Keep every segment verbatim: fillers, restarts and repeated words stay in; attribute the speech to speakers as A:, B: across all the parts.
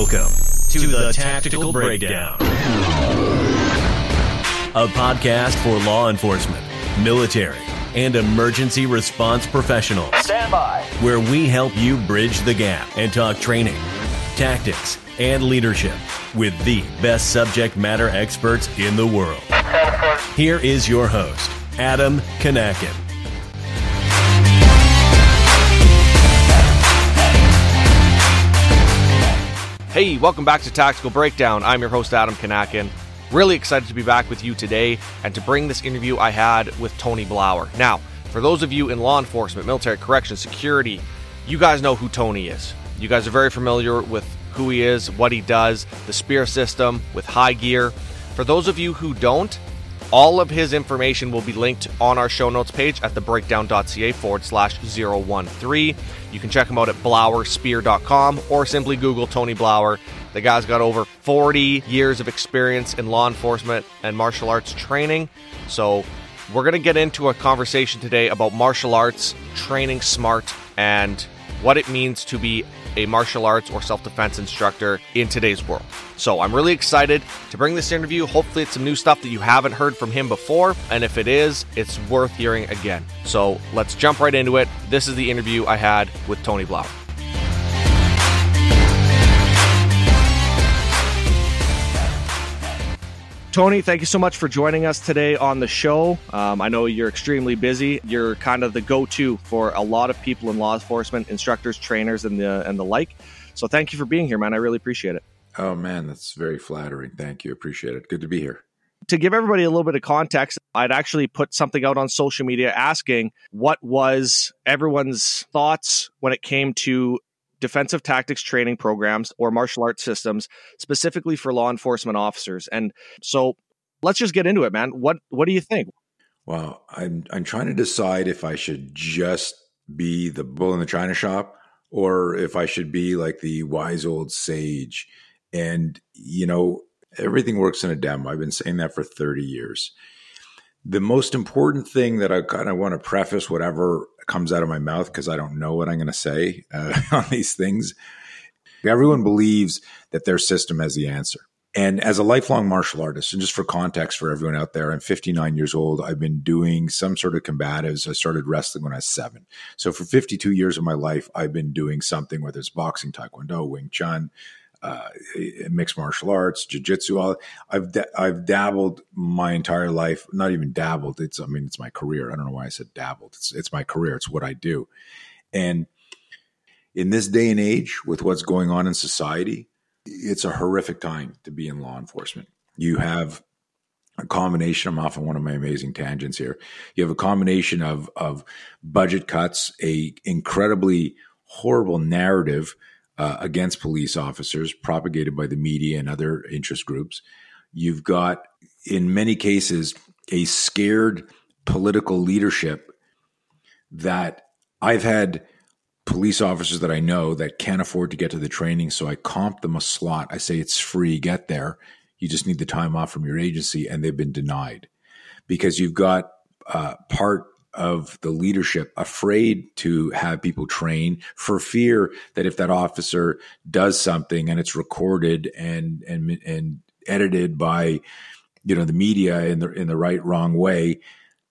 A: Welcome to the Tactical Breakdown, a podcast for law enforcement, military, and emergency response professionals.
B: Stand by.
A: Where we help you bridge the gap and talk training, tactics, and leadership with the best subject matter experts in the world. Here is your host, Adam Kanakin.
C: Hey, welcome back to Tactical Breakdown. I'm your host, Adam Kanakin. Really excited to be back with you today and to bring this interview I had with Tony Blauer. Now, for those of you in law enforcement, military, corrections, security, you guys know who Tony is. You guys are very familiar with who he is, what he does, the SPEAR system with high gear. For those of you who don't, all of his information will be linked on our show notes page at thebreakdown.ca forward slash 013. You can check him out at blauer spear dot com or simply Google Tony Blauer. The guy's got over forty years of experience in law enforcement and martial arts training. So we're going to get into a conversation today about martial arts, training smart, and what it means to be a martial arts or self-defense instructor in today's world. So I'm really excited to bring this interview. Hopefully it's some new stuff that you haven't heard from him before, and if it is, it's worth hearing again. So let's jump right into it. This is the interview I had with Tony Blauer. Tony, thank you so much for joining us today on the show. Um, I know you're extremely busy. You're kind of the go-to for a lot of people in law enforcement, instructors, trainers, and the and the like. So thank you for being here, man. I really appreciate it.
D: Oh, man, that's very flattering. Thank you. Appreciate it. Good to be here.
C: To give everybody a little bit of context, I'd actually put something out on social media asking what was everyone's thoughts when it came to defensive tactics training programs or martial arts systems, specifically for law enforcement officers. And so let's just get into it, man. What what do you think?
D: Well, I'm I'm trying to decide if I should just be the bull in the china shop or if I should be like the wise old sage. And, you know, everything works in a demo. I've been saying that for thirty years. The most important thing that I kind of want to preface whatever comes out of my mouth, because I don't know what I'm going to say uh, on these things. Everyone believes that their system has the answer. And as a lifelong martial artist, and just for context for everyone out there, I'm fifty-nine years old. I've been doing some sort of combatives. I started wrestling when I was seven. So for fifty-two years of my life, I've been doing something, whether it's boxing, taekwondo, Wing Chun, uh, mixed martial arts, jiu-jitsu. All, I've da- I've dabbled my entire life. Not even dabbled. It's I mean, it's my career. I don't know why I said dabbled. It's it's my career. It's what I do. And in this day and age, with what's going on in society, it's a horrific time to be in law enforcement. You have a combination. I'm off on one of my amazing tangents here. You have a combination of of budget cuts, a incredibly horrible narrative Uh, against police officers propagated by the media and other interest groups. You've got, in many cases, a scared political leadership that I've had police officers that I know that can't afford to get to the training, so I comp them a slot. I say it's free, get there. You just need the time off from your agency, and they've been denied because you've got uh, part of the leadership afraid to have people train for fear that if that officer does something and it's recorded and and and edited by, you know, the media in the in the right wrong way,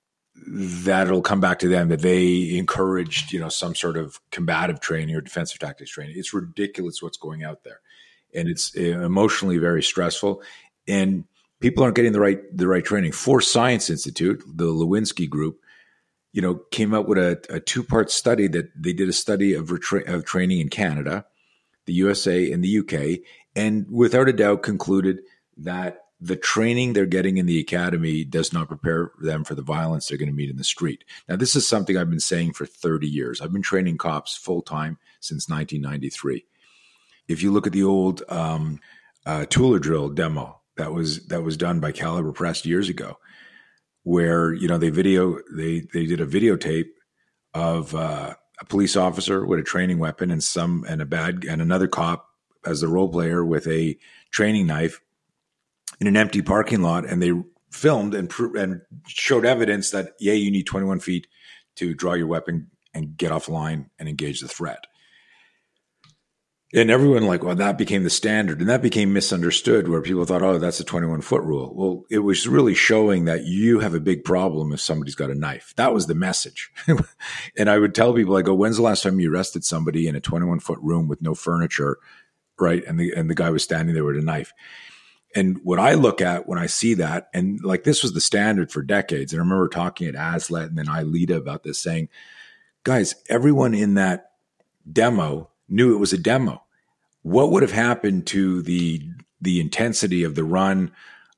D: that it'll come back to them that they encouraged, you know, some sort of combative training or defensive tactics training. It's ridiculous what's going out there, and it's emotionally very stressful, and people aren't getting the right the right training. Force Science Institute, the Lewinsky group, you know, came out with a, a two-part study that they did a study of, retra- of training in Canada, the U S A, and the U K, and without a doubt concluded that the training they're getting in the academy does not prepare them for the violence they're going to meet in the street. Now, this is something I've been saying for thirty years. I've been training cops full-time since nineteen ninety-three. If you look at the old um, uh, Tooler drill demo that was that was done by Caliber Press years ago, where, you know, they video they they did a videotape of uh, a police officer with a training weapon and some and a bad and another cop as the role player with a training knife in an empty parking lot, and they filmed and and showed evidence that yeah, you need twenty-one feet to draw your weapon and get offline and engage the threat. And everyone like, well, that became the standard, and that became misunderstood where people thought, oh, that's a twenty-one foot rule. Well, it was really showing that you have a big problem if somebody's got a knife. That was the message. And I would tell people, I go, when's the last time you arrested somebody in a twenty-one foot room with no furniture, right? And the, and the guy was standing there with a knife. And what I look at when I see that, and like this was the standard for decades. And I remember talking at ASLET and then ILETA about this, saying, guys, everyone in that demo knew it was a demo. What would have happened to the the intensity of the run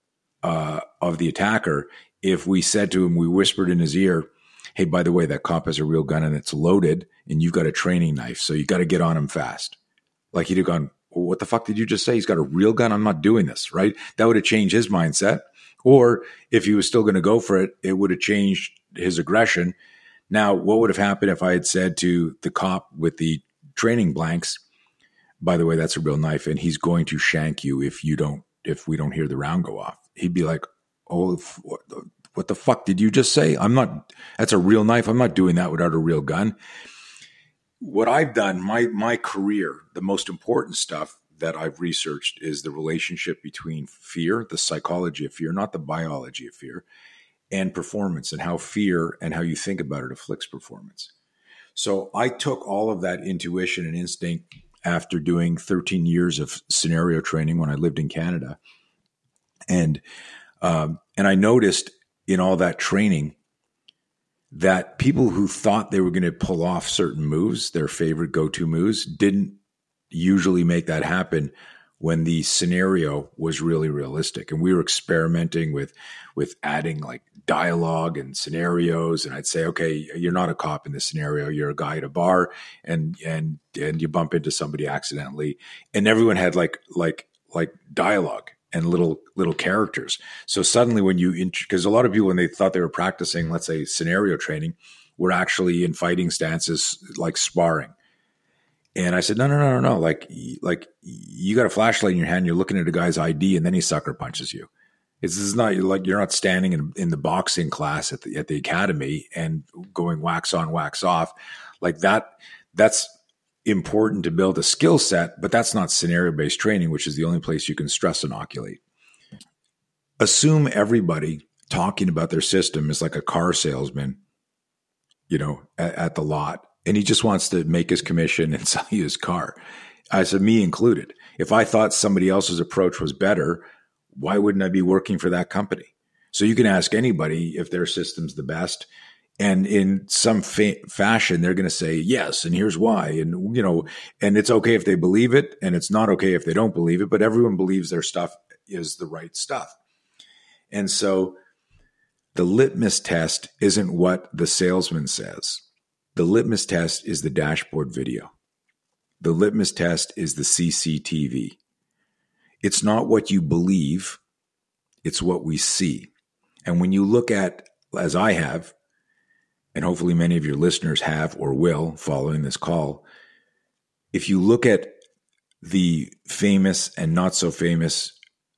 D: uh, of the attacker if we said to him, we whispered in his ear, hey, by the way, that cop has a real gun and it's loaded and you've got a training knife, so you got to get on him fast. Like he'd have gone, well, what the fuck did you just say? He's got a real gun. I'm not doing this, right? That would have changed his mindset. Or if he was still going to go for it, it would have changed his aggression. Now, what would have happened if I had said to the cop with the training blanks, by the way, that's a real knife and he's going to shank you if you don't, if we don't hear the round go off? He'd be like, oh, what the, what the fuck did you just say? I'm not, that's a real knife. I'm not doing that without a real gun. What I've done, my, my career, the most important stuff that I've researched is the relationship between fear, the psychology of fear, not the biology of fear, and performance, and how fear and how you think about it afflicts performance. So I took all of that intuition and instinct after doing thirteen years of scenario training when I lived in Canada. And, um, and I noticed in all that training that people who thought they were going to pull off certain moves, their favorite go-to moves, didn't usually make that happen when the scenario was really realistic. And we were experimenting with, with adding like dialogue and scenarios. And I'd say, okay, you're not a cop in this scenario. You're a guy at a bar and, and, and you bump into somebody accidentally. And everyone had like, like, like dialogue and little, little characters. So suddenly when you, because a lot of people, when they thought they were practicing, let's say scenario training, were actually in fighting stances, like sparring. And I said, no, no, no, no, no. Like, like you got a flashlight in your hand, you're looking at a guy's I D and then he sucker punches you. It's, this is not like, you're not standing in, in the boxing class at the, at the academy and going wax on, wax off like that. That's important to build a skill set, but that's not scenario-based training, which is the only place you can stress inoculate. Assume everybody talking about their system is like a car salesman, you know, at, at the lot. And he just wants to make his commission and sell you his car. I said, me included. If I thought somebody else's approach was better, why wouldn't I be working for that company? So you can ask anybody if their system's the best. And in some fa- fashion, they're going to say, yes, and here's why. And, you know, and it's okay if they believe it, and it's not okay if they don't believe it, but everyone believes their stuff is the right stuff. And so the litmus test isn't what the salesman says. The litmus test is the dashboard video. The litmus test is the C C T V. It's not what you believe, it's what we see. And when you look at, as I have, and hopefully many of your listeners have or will following this call, if you look at the famous and not so famous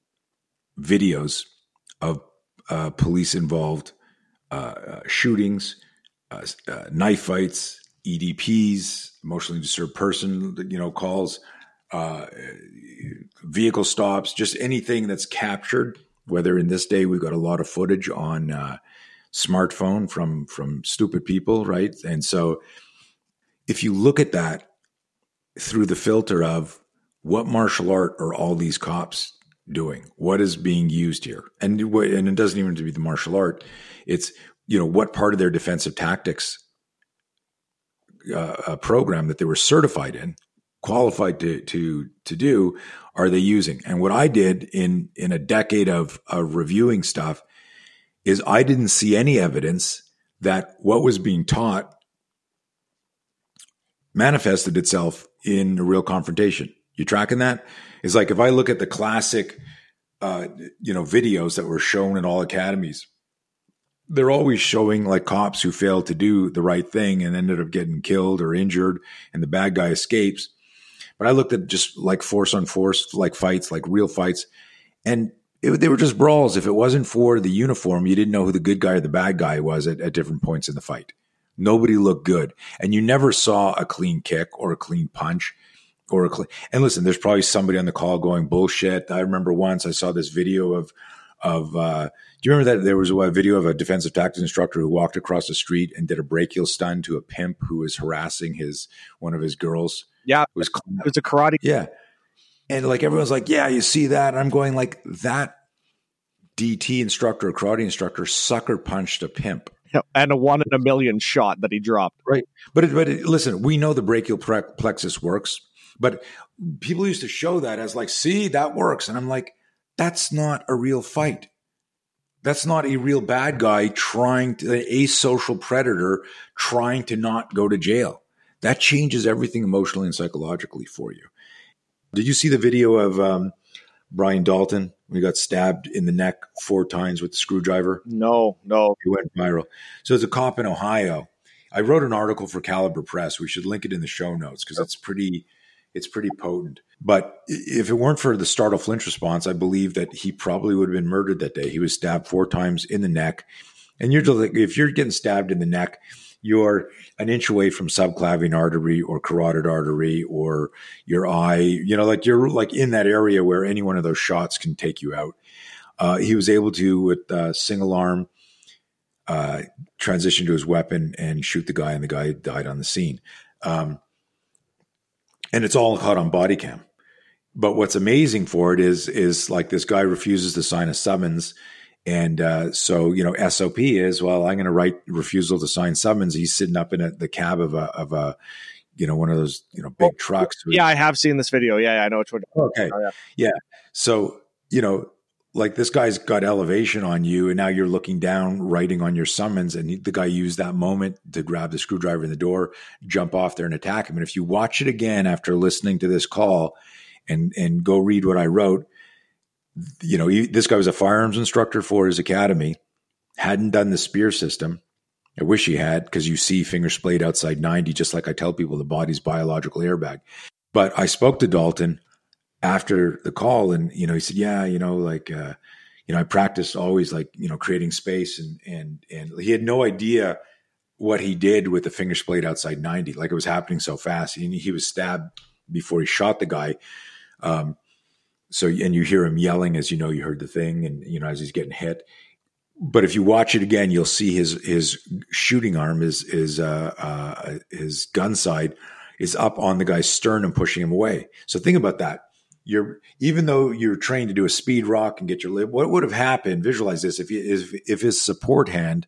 D: videos of uh, police-involved uh, uh, shootings, uh, uh, knife fights, E D Ps, emotionally disturbed person, you know, calls, uh, vehicle stops, just anything that's captured, whether in this day we've got a lot of footage on uh, smartphone from from stupid people, right? And so if you look at that through the filter of what martial art are all these cops doing? What is being used here? And, and it doesn't even have to be the martial art. It's, you know, what part of their defensive tactics uh, program that they were certified in, qualified to to to do, are they using? And what I did in in a decade of, of reviewing stuff is I didn't see any evidence that what was being taught manifested itself in a real confrontation. You tracking that? It's like if I look at the classic, uh, you know, videos that were shown in all academies, they're always showing like cops who failed to do the right thing and ended up getting killed or injured, and the bad guy escapes. But I looked at just like force on force, like fights, like real fights, and It, they were just brawls. If it wasn't for the uniform, you didn't know who the good guy or the bad guy was at, at different points in the fight. Nobody looked good. And you never saw a clean kick or a clean punch or a cl- and listen, there's probably somebody on the call going bullshit. I remember once I saw this video of of uh, do you remember that there was a video of a defensive tactics instructor who walked across the street and did a brachial stun to a pimp who was harassing his one of his girls.
C: Yeah,
D: it was
C: it was a karate.
D: Yeah, and like everyone's like, yeah, you see that? And I'm going like that. D T instructor, or karate instructor, sucker punched a pimp.
C: Yeah, and a one in a million shot that he dropped.
D: Right. But, it, but it, listen, we know the brachial plexus works, but people used to show that as like, see, that works. And I'm like, that's not a real fight. That's not a real bad guy trying to, a social predator trying to not go to jail. That changes everything emotionally and psychologically for you. Did you see the video of um, Brian Dalton when he got stabbed in the neck four times with the screwdriver?
C: No, no.
D: He went viral. So there's a cop in Ohio. I wrote an article for Caliber Press. We should link it in the show notes because it's pretty, it's pretty potent. But if it weren't for the startle flinch response, I believe that he probably would have been murdered that day. He was stabbed four times in the neck. And you're like, if you're getting stabbed in the neck, you're an inch away from subclavian artery or carotid artery or your eye, you know, like you're like in that area where any one of those shots can take you out. Uh, he was able to, with uh, single arm, uh, transition to his weapon and shoot the guy, and the guy died on the scene. Um, and it's all caught on body cam. But what's amazing for it is, is like this guy refuses to sign a summons. And uh, so, you know, S O P is, well, I'm going to write refusal to sign summons. He's sitting up in a, the cab of a, of a, you know, one of those, you know, big trucks.
C: Yeah, I have seen this video. Yeah, I know which one.
D: Okay. Oh, yeah. yeah. So, you know, like this guy's got elevation on you, and now you're looking down, writing on your summons, and he, the guy used that moment to grab the screwdriver in the door, jump off there and attack him. And if you watch it again after listening to this call and and go read what I wrote, you know, he, this guy was a firearms instructor for his academy, hadn't done the spear system. I wish he had, because you see finger splayed outside ninety, just like I tell people, the body's biological airbag. But I spoke to Dalton after the call, and, you know, he said, yeah, you know, like, uh, you know, I practiced always like, you know, creating space, and, and, and he had no idea what he did with the finger splayed outside ninety. Like, it was happening so fast. He, he was stabbed before he shot the guy. Um, So, and you hear him yelling as you know you heard the thing, and, you know, as he's getting hit. But if you watch it again, you'll see his his shooting arm, is is uh, uh, his gun side is up on the guy's sternum, pushing him away. So think about that. You're even though you're trained to do a speed rock and get your lip, what would have happened? Visualize this: if he, if if his support hand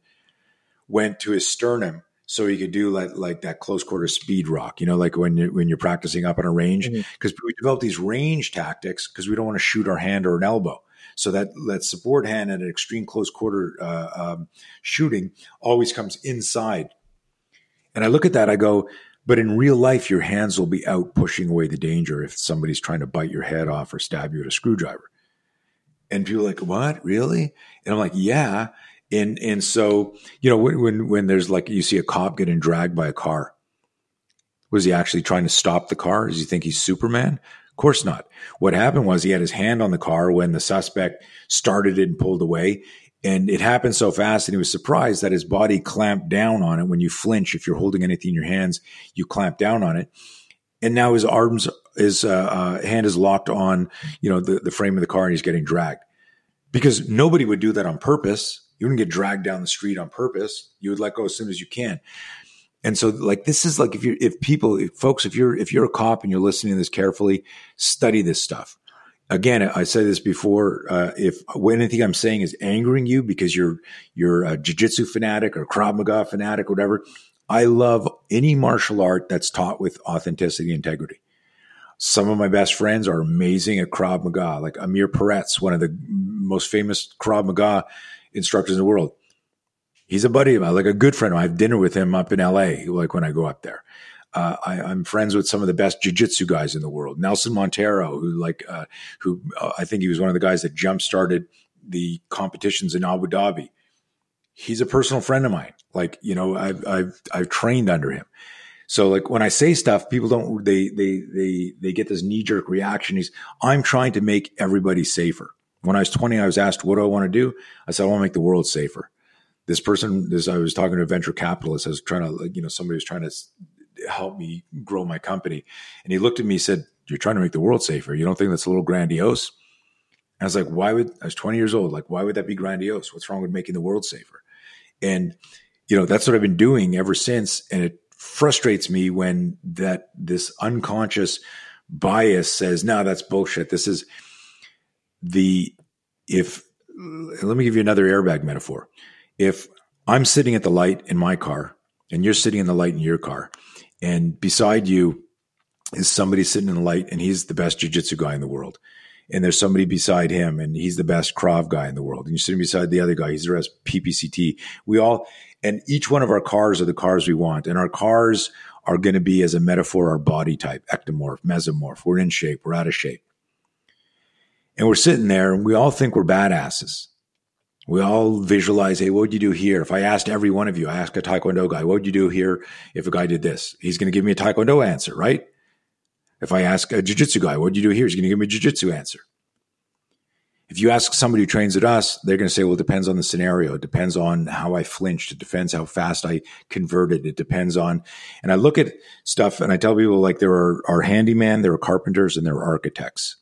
D: went to his sternum, so he could do like like that close quarter speed rock, you know, like when you're, when you're practicing up on a range, because mm-hmm. we develop these range tactics because we don't want to shoot our hand or an elbow. So that, that support hand at an extreme close quarter uh, um, shooting always comes inside. And I look at that, I go, but in real life, your hands will be out pushing away the danger if somebody's trying to bite your head off or stab you with a screwdriver. And people are like, what, really? And I'm like, yeah. And and so, you know, when, when when there's like, you see a cop getting dragged by a car, was he actually trying to stop the car? Does he think he's Superman? Of course not. What happened was he had his hand on the car when the suspect started it and pulled away. And it happened so fast, and he was surprised that his body clamped down on it. When you flinch, if you're holding anything in your hands, you clamp down on it. And now his arms, his uh, uh, hand is locked on, you know, the, the frame of the car, and he's getting dragged. Because nobody would do that on purpose. You wouldn't get dragged down the street on purpose. You would let go as soon as you can. And so, like, this is like, if you're, if people, if folks, if you're, if you're a cop and you're listening to this carefully, study this stuff. Again, I said this before. Uh, if anything I'm saying is angering you because you're you're a jiu-jitsu fanatic or Krav Maga fanatic, or whatever, I love any martial art that's taught with authenticity and integrity. Some of my best friends are amazing at Krav Maga, like Amir Peretz, one of the most famous Krav Maga instructors in the world. He's a buddy of mine, like a good friend. I have dinner with him up in L A, like when I go up there. Uh, I, I'm friends with some of the best jiu-jitsu guys in the world. Nelson Montero, who like, uh, who uh, I think he was one of the guys that jump-started the competitions in Abu Dhabi. He's a personal friend of mine. Like, you know, I've I've I've trained under him. So like when I say stuff, people don't they they they they get this knee-jerk reaction. He's I'm trying to make everybody safer. When I was twenty, I was asked, "What do I want to do?" I said, "I want to make the world safer." This person, this I was talking to a venture capitalist. I was trying to, like, you know, somebody was trying to help me grow my company. And he looked at me and said, "You're trying to make the world safer. You don't think that's a little grandiose?" And I was like, why would, I was twenty years old. Like, why would that be grandiose? What's wrong with making the world safer? And, you know, that's what I've been doing ever since. And it frustrates me when that this unconscious bias says, no, that's bullshit. This is the, if, let me give you another airbag metaphor. If I'm sitting at the light in my car and you're sitting in the light in your car, and beside you is somebody sitting in the light and he's the best jiu-jitsu guy in the world. And there's somebody beside him and he's the best Krav guy in the world. And you're sitting beside the other guy, he's the best P P C T. We all, and each one of our cars are the cars we want. And our cars are going to be, as a metaphor, our body type, ectomorph, mesomorph. We're in shape, we're out of shape. And we're sitting there and we all think we're badasses. We all visualize, hey, what would you do here? If I asked every one of you, I asked a Taekwondo guy, what would you do here if a guy did this? He's going to give me a Taekwondo answer, right? If I ask a jiu-jitsu guy, what would you do here? He's going to give me a jiu-jitsu answer. If you ask somebody who trains at us, they're going to say, well, it depends on the scenario. It depends on how I flinched. It depends how fast I converted. It depends on, and I look at stuff and I tell people, like, there are, are handyman, there are carpenters, and there are architects.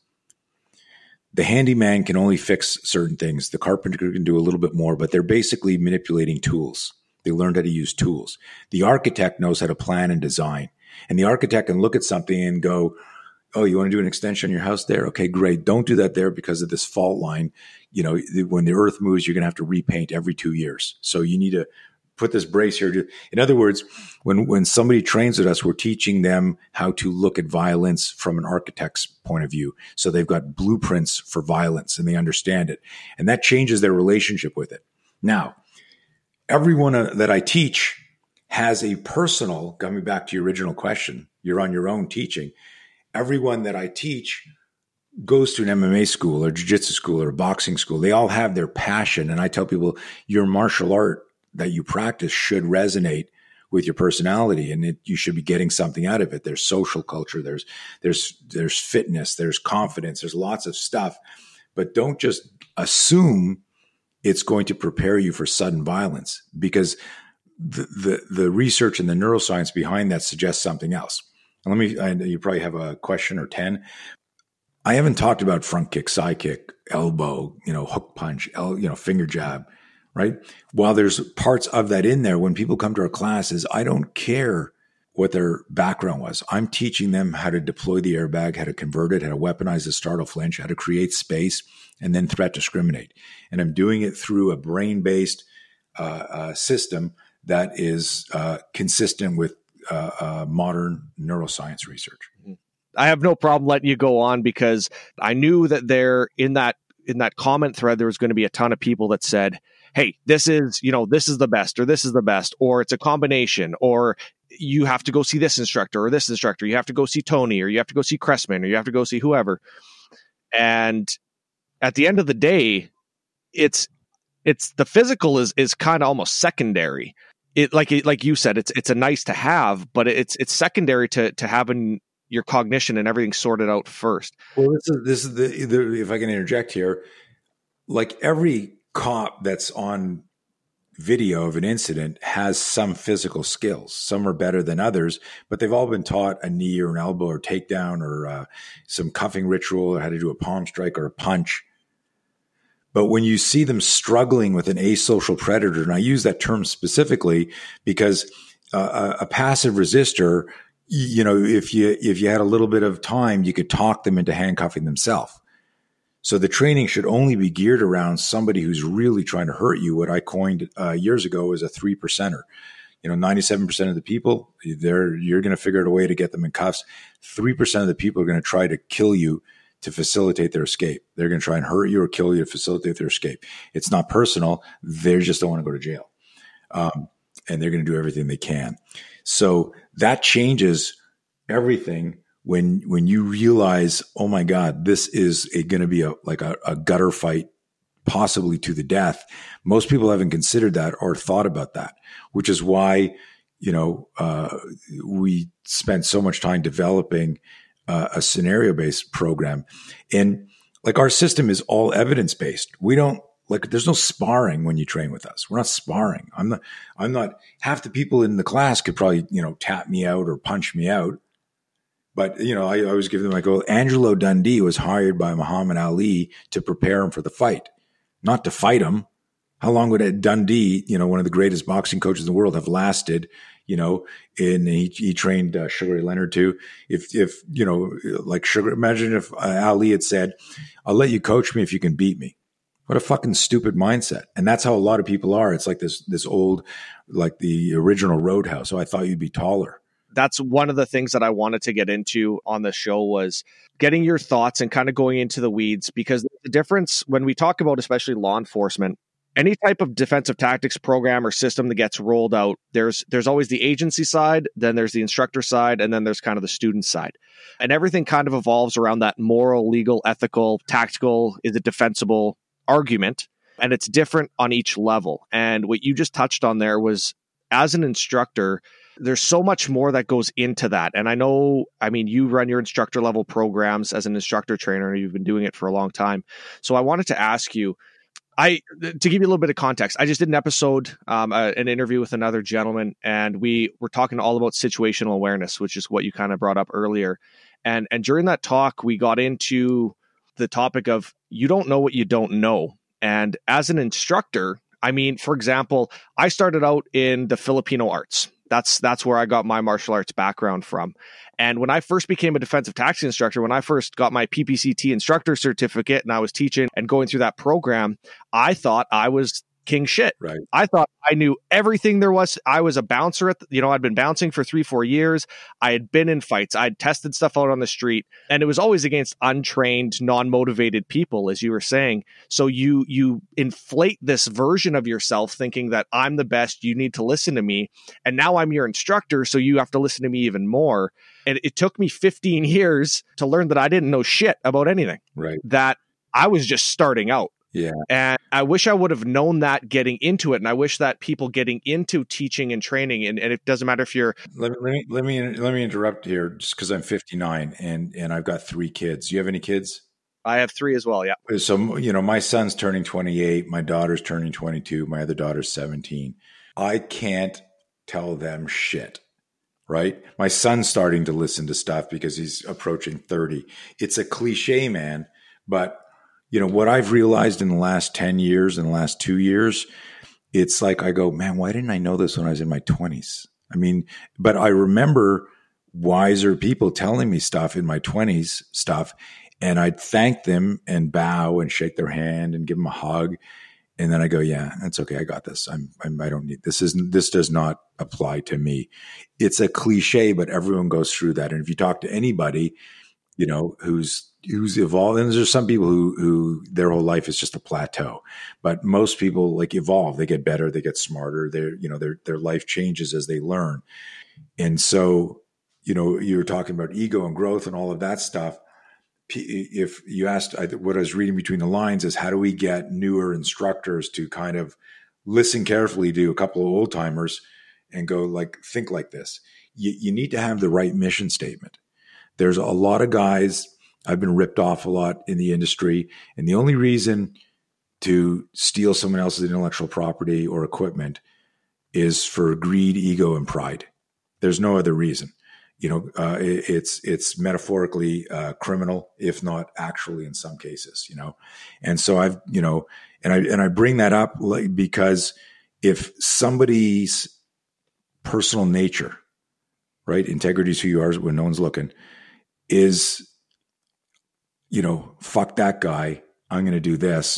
D: The handyman can only fix certain things. The carpenter can do a little bit more, but they're basically manipulating tools. They learned how to use tools. The architect knows how to plan and design. And the architect can look at something and go, oh, you want to do an extension on your house there? Okay, great. Don't do that there because of this fault line. You know, when the earth moves, you're going to have to repaint every two years. So you need to put this brace here. In other words, when, when somebody trains with us, we're teaching them how to look at violence from an architect's point of view. So they've got blueprints for violence and they understand it. And that changes their relationship with it. Now, everyone that I teach has a personal, coming back to your original question, you're on your own teaching. Everyone that I teach goes to an M M A school or jiu-jitsu school or boxing school. They all have their passion. And I tell people, your martial art that you practice should resonate with your personality, and it, you should be getting something out of it. There's social culture, there's there's there's fitness, there's confidence, there's lots of stuff. But don't just assume it's going to prepare you for sudden violence, because the the, the research and the neuroscience behind that suggests something else. And let me, I, you probably have a question or ten. I haven't talked about front kick, side kick, elbow, you know, hook punch, el, you know, finger jab, right? While there's parts of that in there, when people come to our classes, I don't care what their background was. I'm teaching them how to deploy the airbag, how to convert it, how to weaponize the startle flinch, how to create space, and then threat discriminate. And I'm doing it through a brain-based uh, uh, system that is uh, consistent with uh, uh, modern neuroscience research.
C: I have no problem letting you go on, because I knew that there in that in that comment thread, there was going to be a ton of people that said, hey, this is, you know, this is the best, or this is the best, or it's a combination, or you have to go see this instructor or this instructor. You have to go see Tony, or you have to go see Cressman, or you have to go see whoever. And at the end of the day, it's, it's the physical is, is kind of almost secondary. It like, like you said, it's, it's a nice to have, but it's, it's secondary to, to having your cognition and everything sorted out first.
D: Well, this is, this is the, the, if I can interject here, like every cop that's on video of an incident has some physical skills. Some are better than others, but they've all been taught a knee or an elbow or takedown or uh, some cuffing ritual, or how to do a palm strike or a punch. But when you see them struggling with an asocial predator, and I use that term specifically because uh, a, a passive resistor, you know, if you if you had a little bit of time, you could talk them into handcuffing themselves. So the training should only be geared around somebody who's really trying to hurt you. What I coined uh, years ago is a three percenter. You know, ninety-seven percent of the people, they're, you're going to figure out a way to get them in cuffs. three percent of the people are going to try to kill you to facilitate their escape. They're going to try and hurt you or kill you to facilitate their escape. It's not personal. They just don't want to go to jail. Um, and they're going to do everything they can. So that changes everything. When when you realize, oh my God, this is going to be a like a, a gutter fight, possibly to the death. Most people haven't considered that or thought about that, which is why, you know, uh, we spent so much time developing uh, a scenario-based program. And like our system is all evidence-based. We don't like there's no sparring when you train with us. We're not sparring. I'm not, I'm not, half the people in the class could probably, you know, tap me out or punch me out. But, you know, I, I always give them, I go, Angelo Dundee was hired by Muhammad Ali to prepare him for the fight, not to fight him. How long would a Dundee, you know, one of the greatest boxing coaches in the world, have lasted? You know, and he, he trained uh, Sugar Ray Leonard too. If, if, you know, like Sugar, imagine if uh, Ali had said, I'll let you coach me if you can beat me. What a fucking stupid mindset. And that's how a lot of people are. It's like this, this old, like the original Roadhouse. Oh, I thought you'd be taller.
C: That's one of the things that I wanted to get into on the show, was getting your thoughts and kind of going into the weeds, because the difference when we talk about, especially law enforcement, any type of defensive tactics program or system that gets rolled out, there's there's always the agency side, then there's the instructor side, and then there's kind of the student side. And everything kind of evolves around that moral, legal, ethical, tactical, is it defensible argument. And it's different on each level. And what you just touched on there was, as an instructor, there's so much more that goes into that. And I know, I mean, you run your instructor level programs as an instructor trainer, and you've been doing it for a long time. So I wanted to ask you, I, to give you a little bit of context, I just did an episode, um, uh, an interview with another gentleman, and we were talking all about situational awareness, which is what you kind of brought up earlier. And, and during that talk, we got into the topic of, you don't know what you don't know. And as an instructor, I mean, for example, I started out in the Filipino arts. That's that's where I got my martial arts background from. And when I first became a defensive tactics instructor, when I first got my P P C T instructor certificate and I was teaching and going through that program, I thought I was king shit.
D: Right.
C: I thought I knew everything there was. I was a bouncer at, the, you know, I'd been bouncing for three, four years. I had been in fights. I'd tested stuff out on the street, and it was always against untrained, non-motivated people, as you were saying. So you, you inflate this version of yourself thinking that I'm the best, you need to listen to me. And now I'm your instructor, so you have to listen to me even more. And it took me fifteen years to learn that I didn't know shit about anything.
D: Right.
C: That I was just starting out.
D: Yeah.
C: And I wish I would have known that getting into it. And I wish that people getting into teaching and training, and, and it doesn't matter if you're...
D: Let me, let me, let me, let me interrupt here, just because I'm fifty-nine and, and I've got three kids. Do you have any kids?
C: I have three as well, yeah.
D: So, you know, my son's turning twenty-eight. My daughter's turning twenty-two. My other daughter's seventeen. I can't tell them shit, right? My son's starting to listen to stuff because he's approaching thirty. It's a cliche, man, but... You know, what I've realized in the last ten years, in the last two years, it's like I go, man, why didn't I know this when I was in my twenties? I mean, but I remember wiser people telling me stuff in my twenties stuff, and I'd thank them and bow and shake their hand and give them a hug. And then I go, yeah, that's okay. I got this. I'm, I'm I don't need, this isn't, this does not apply to me. It's a cliche, but everyone goes through that. And if you talk to anybody, you know, who's, who's evolved, and there's some people who, who their whole life is just a plateau, but most people like evolve, they get better, they get smarter, their, you know, their, their life changes as they learn. And so, you know, you were talking about ego and growth and all of that stuff. If you asked, what I was reading between the lines is, how do we get newer instructors to kind of listen carefully to a couple of old timers and go like, think like this? You, you need to have the right mission statement. There's a lot of guys, I've been ripped off a lot in the industry, and the only reason to steal someone else's intellectual property or equipment is for greed, ego, and pride. There's no other reason. You know, uh, it, it's it's metaphorically uh, criminal, if not actually in some cases. You know, and so I've you know, and I and I bring that up like, because if somebody's personal nature, right, integrity is who you are when no one's looking, is, you know, fuck that guy, I'm going to do this.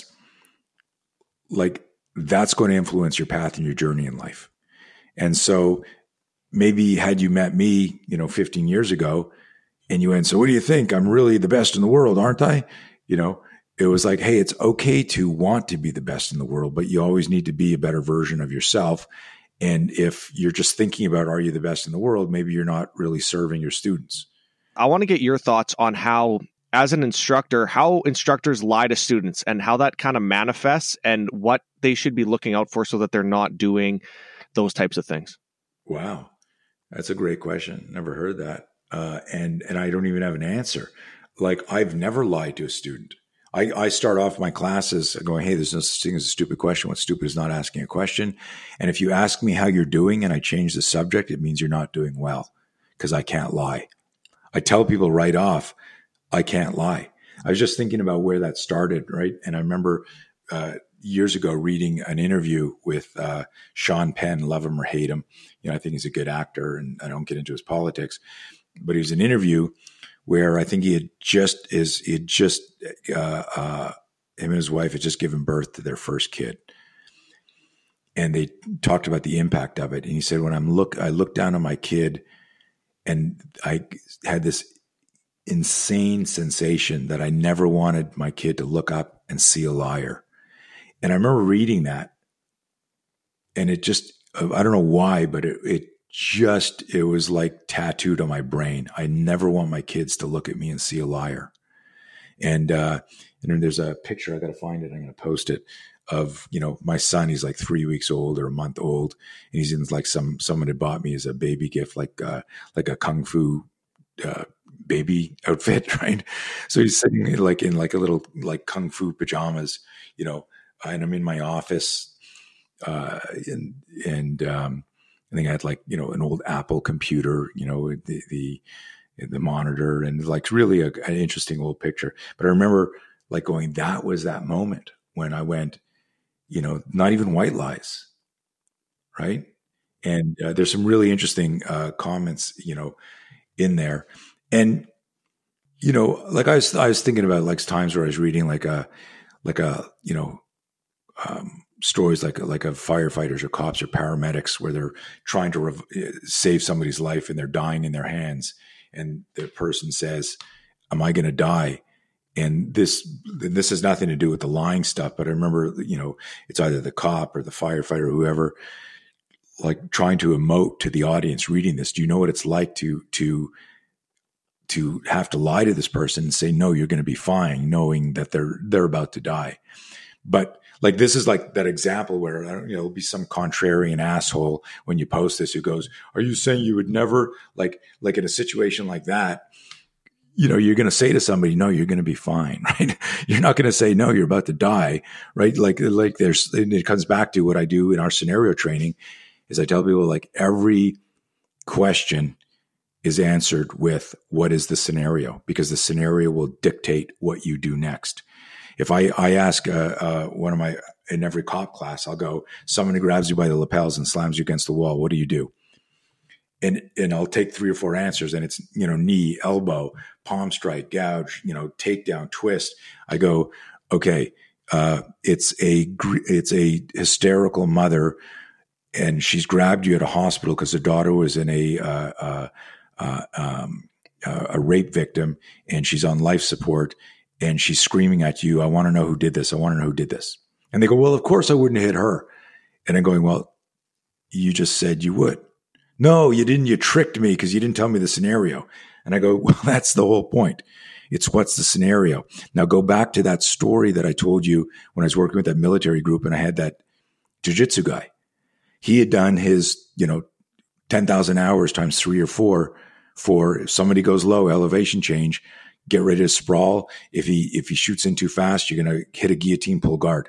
D: Like, that's going to influence your path and your journey in life. And so maybe had you met me, you know, fifteen years ago and you went, so what do you think? I'm really the best in the world, aren't I? You know, it was like, hey, it's okay to want to be the best in the world, but you always need to be a better version of yourself. And if you're just thinking about, are you the best in the world? Maybe you're not really serving your students.
C: I want to get your thoughts on how, as an instructor, how instructors lie to students and how that kind of manifests and what they should be looking out for so that they're not doing those types of things.
D: Wow. That's a great question. Never heard that. Uh, and, and I don't even have an answer. Like, I've never lied to a student. I, I start off my classes going, hey, there's no such thing as a stupid question. What's stupid is not asking a question. And if you ask me how you're doing and I change the subject, it means you're not doing well, because I can't lie. I tell people right off, I can't lie. I was just thinking about where that started, right? And I remember uh, years ago reading an interview with uh, Sean Penn, love him or hate him. You know, I think he's a good actor, and I don't get into his politics. But it was an interview where I think he had just is he had just uh, uh, him and his wife had just given birth to their first kid, and they talked about the impact of it. And he said, "When I'm look, I looked down on my kid, and I had this insane sensation that I never wanted my kid to look up and see a liar." And I remember reading that, and it just I don't know why, but it, it just, it was like tattooed on my brain. I never want my kids to look at me and see a liar. And, uh, and then there's a picture, I got to find it. I'm going to post it, of, you know, my son. He's like three weeks old or a month old. And he's in like some, someone had bought me as a baby gift, like, uh, like a Kung Fu, uh, baby outfit. Right. So he's sitting like in like a little, like Kung Fu pajamas, you know, and I'm in my office, uh, and, and, um, I think I had like, you know, an old Apple computer, you know, the, the, the monitor, and like really a, an interesting old picture. But I remember like going, that was that moment when I went, you know, not even white lies. Right. And uh, there's some really interesting uh, comments, you know, in there. And, you know, like I was, I was thinking about like times where I was reading like a, like a, you know, um, stories like like of firefighters or cops or paramedics where they're trying to rev- save somebody's life and they're dying in their hands, and the person says, "Am I going to die?" And this this has nothing to do with the lying stuff, but I remember, you know, it's either the cop or the firefighter or whoever, like trying to emote to the audience reading this. Do you know what it's like to to to have to lie to this person and say, "No, you're going to be fine," knowing that they're they're about to die? But like, this is like that example where, you know, there'll be some contrarian asshole when you post this who goes, "Are you saying you would never," like, like in a situation like that, you know, you're going to say to somebody, "No, you're going to be fine," right? You're not going to say, "No, you're about to die," right? Like, like there's, it comes back to what I do in our scenario training is I tell people, like, every question is answered with, what is the scenario? Because the scenario will dictate what you do next. If I, I ask uh, uh, one of my, in every cop class, I'll go, someone who grabs you by the lapels and slams you against the wall, what do you do? And and I'll take three or four answers, and it's, you know, knee, elbow, palm strike, gouge, you know, takedown, twist. I go, okay, uh, it's a it's a hysterical mother, and she's grabbed you at a hospital because her daughter was in a uh, uh, uh, um, uh, a rape victim, and she's on life support. And she's screaming at you, "I want to know who did this. I want to know who did this." And they go, "Well, of course I wouldn't hit her." And I'm going, "Well, you just said you would." "No, you didn't. You tricked me because you didn't tell me the scenario." And I go, "Well, that's the whole point. It's what's the scenario." Now go back to that story that I told you when I was working with that military group and I had that jiu-jitsu guy. He had done his, you know, ten thousand hours times three or four for if somebody goes low, elevation change, get ready to sprawl. If he if he shoots in too fast, you're going to hit a guillotine pull guard,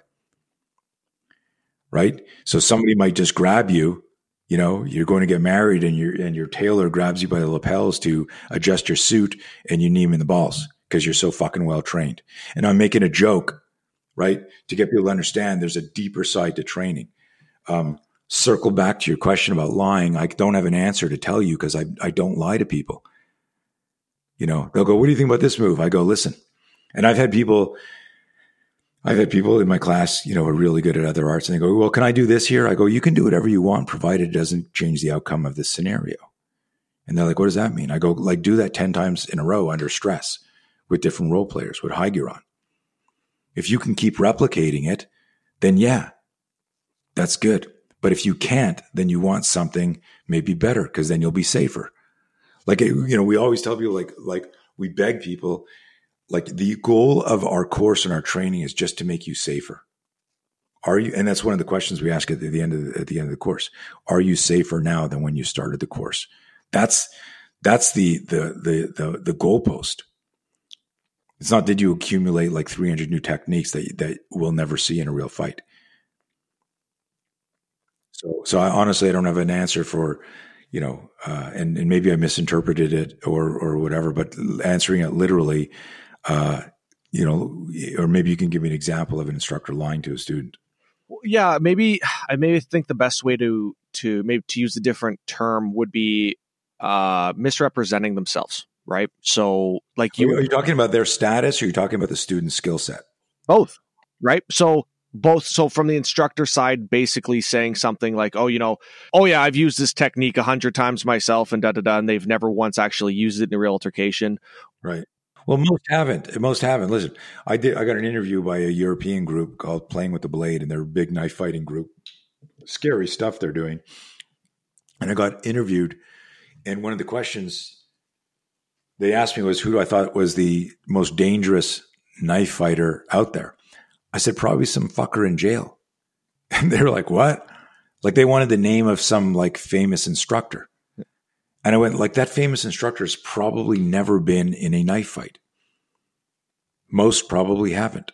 D: right? So somebody might just grab you. You know, you're going to get married, and your and your tailor grabs you by the lapels to adjust your suit, and you knee him in the balls because you're so fucking well trained. And I'm making a joke, right, to get people to understand there's a deeper side to training. Um, circle back to your question about lying. I don't have an answer to tell you because I I don't lie to people. You know, they'll go, "What do you think about this move?" I go, "Listen." And I've had people, I've had people in my class, you know, are really good at other arts, and they go, "Well, can I do this here?" I go, "You can do whatever you want, provided it doesn't change the outcome of this scenario." And they're like, "What does that mean?" I go, "Like, do that ten times in a row under stress with different role players, with Higueron. If you can keep replicating it, then yeah, that's good. But if you can't, then you want something maybe better, because then you'll be safer." Like, you know, we always tell people, like, like we beg people, like, the goal of our course and our training is just to make you safer. Are you? And that's one of the questions we ask at the end of the, at the end of the course. Are you safer now than when you started the course? That's that's the the the the, the goalpost. It's not, did you accumulate like three hundred new techniques that, that we'll never see in a real fight? So, so I honestly, I don't have an answer for, you know, uh, and, and maybe I misinterpreted it or, or whatever, but answering it literally, uh, you know, or maybe you can give me an example of an instructor lying to a student.
C: Yeah, maybe I maybe think the best way to to maybe to use a different term would be uh, misrepresenting themselves, right? So, like you,
D: are you talking about their status, or are you talking about the student's skill set?
C: Both, right? So both. So from the instructor side, basically saying something like, "Oh, you know, oh yeah, I've used this technique a hundred times myself," and da da da, and they've never once actually used it in a real altercation,
D: right? Well, most haven't. Most haven't. Listen, I did. I got an interview by a European group called Playing with the Blade, and they're a big knife fighting group. Scary stuff they're doing. And I got interviewed, and one of the questions they asked me was, who I thought was the most dangerous knife fighter out there. I said, probably some fucker in jail. And they were like, what? Like they wanted the name of some like famous instructor. And I went, like, that famous instructor has probably never been in a knife fight. Most probably haven't.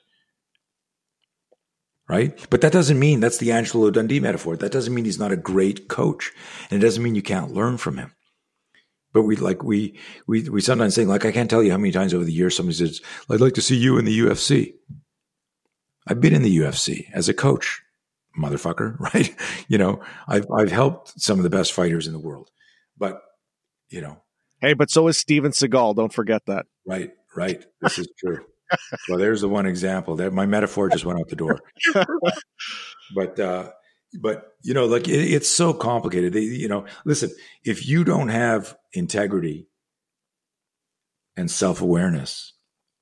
D: Right? But that doesn't mean, that's the Angelo Dundee metaphor. That doesn't mean he's not a great coach. And it doesn't mean you can't learn from him. But we like, we, we, we sometimes think, like, I can't tell you how many times over the years somebody says, I'd like to see you in the U F C. I've been in the U F C as a coach, motherfucker, right? You know, I've, I've helped some of the best fighters in the world. But, you know.
C: Hey, but so is Steven Seagal. Don't forget that.
D: Right, right. This is true. Well, there's the one example. That my metaphor just went out the door. But, uh, but you know, like it, it's so complicated. They, you know, listen, if you don't have integrity and self-awareness,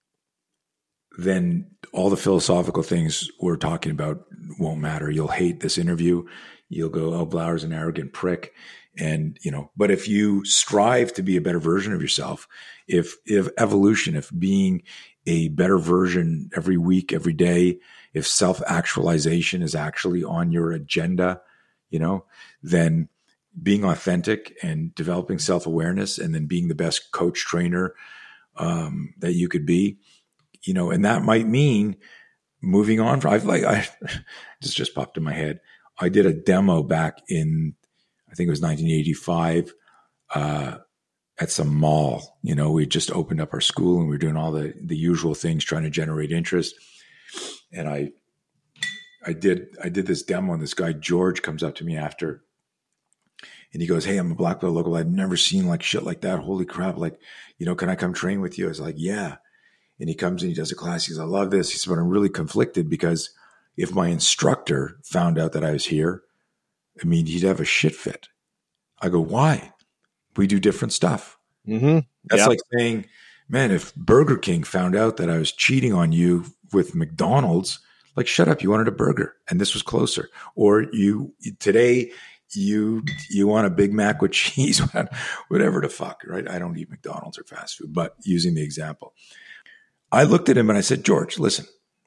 D: then all the philosophical things we're talking about won't matter. You'll hate this interview. You'll go, oh, Blauer's an arrogant prick. And, you know, but if you strive to be a better version of yourself, if, if evolution, if being a better version every week, every day, if self-actualization is actually on your agenda, you know, then being authentic and developing self-awareness and then being the best coach trainer um, that you could be, you know, and that might mean moving on. I've like, I just, just popped in my head. I did a demo back in, I think it was nineteen eighty-five, uh, at some mall. You know, we just opened up our school and we were doing all the, the usual things, trying to generate interest. And I, I did, I did this demo, and this guy, George, comes up to me after, and he goes, hey, I'm a black belt local. I've never seen like shit like that. Holy crap. Like, you know, can I come train with you? I was like, yeah. And he comes and he does a class. He goes, I love this. He said, but I'm really conflicted because if my instructor found out that I was here, I mean, he'd have a shit fit. I go, why? We do different stuff.
C: Mm-hmm.
D: That's
C: yep.
D: like saying, man, if Burger King found out that I was cheating on you with McDonald's, like, shut up, you wanted a burger and this was closer. Or you, today, you you want a Big Mac with cheese, whatever the fuck, right? I don't eat McDonald's or fast food, but using the example. I looked at him and I said, George, listen,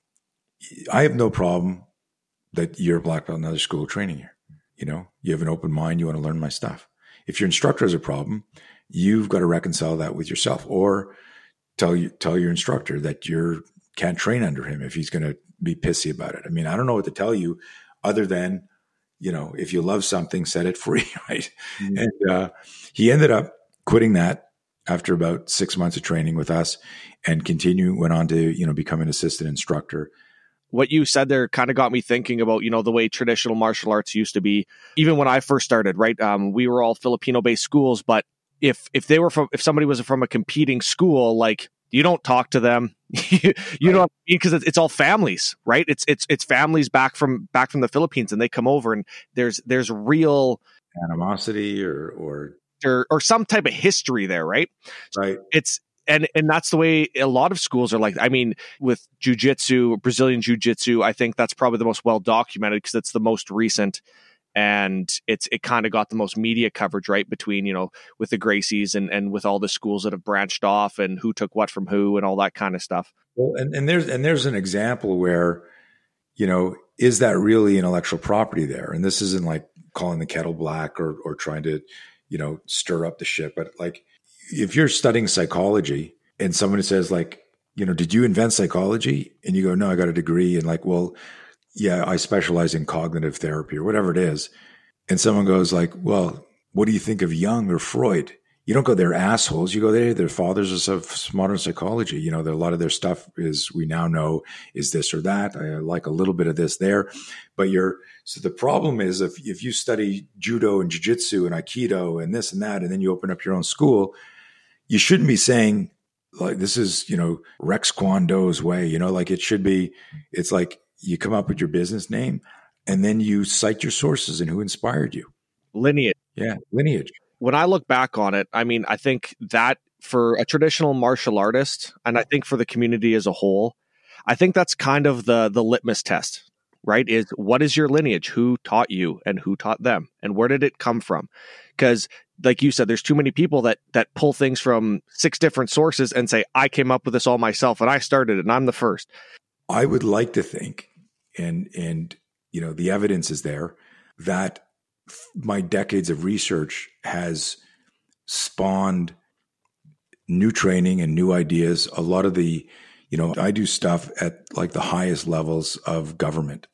D: I have no problem that you're a black belt in another school training here. You know, you have an open mind. You want to learn my stuff. If your instructor has a problem, you've got to reconcile that with yourself, or tell you, tell your instructor that you can't train under him if he's going to be pissy about it. I mean, I don't know what to tell you other than, you know, if you love something, set it free, right? Mm-hmm. And uh, he ended up quitting that after about six months of training with us and continuing, went on to, you know, become an assistant instructor.
C: What you said there kind of got me thinking about, you know, the way traditional martial arts used to be. Even when I first started, right? Um, we were all Filipino-based schools, but if if they were from, if somebody was from a competing school, like, you don't talk to them, you, you right. don't, because it's, it's all families, right? It's it's it's families back from back from the Philippines, and they come over, and there's there's real
D: animosity or or
C: or, or some type of history there, right?
D: Right.
C: It's And and that's the way a lot of schools are like. I mean, with jiu-jitsu, Brazilian jiu-jitsu, I think that's probably the most well-documented because it's the most recent, and it's it kind of got the most media coverage, right, between, you know, with the Gracies and, and with all the schools that have branched off and who took what from who and all that kind of stuff.
D: Well, and, and there's and there's an example where, you know, is that really intellectual property there? And this isn't like calling the kettle black or or trying to, you know, stir up the shit, but like, if you're studying psychology and someone says like, you know, did you invent psychology? And you go, no, I got a degree. And like, well, yeah, I specialize in cognitive therapy or whatever it is. And someone goes like, well, what do you think of Jung or Freud? You don't go, they're assholes. You go, they, they're fathers of modern psychology. You know, a lot of their stuff is, we now know, is this or that. I like a little bit of this there. But you're, so the problem is if, if you study judo and jiu-jitsu and aikido and this and that, and then you open up your own school, you shouldn't be saying like, this is, you know, Rex Kwon Do's way, you know, like it should be, it's like you come up with your business name and then you cite your sources and who inspired you.
C: Lineage.
D: Yeah. Lineage.
C: When I look back on it, I mean, I think that for a traditional martial artist, and I think for the community as a whole, I think that's kind of the the litmus test, right? Is what is your lineage? Who taught you and who taught them? And where did it come from? Because like you said, there's too many people that that pull things from six different sources and say, I came up with this all myself and I started it and I'm the first.
D: I would like to think, and and you know, the evidence is there, that my decades of research has spawned new training and new ideas. A lot of the, you know, I do stuff at like the highest levels of government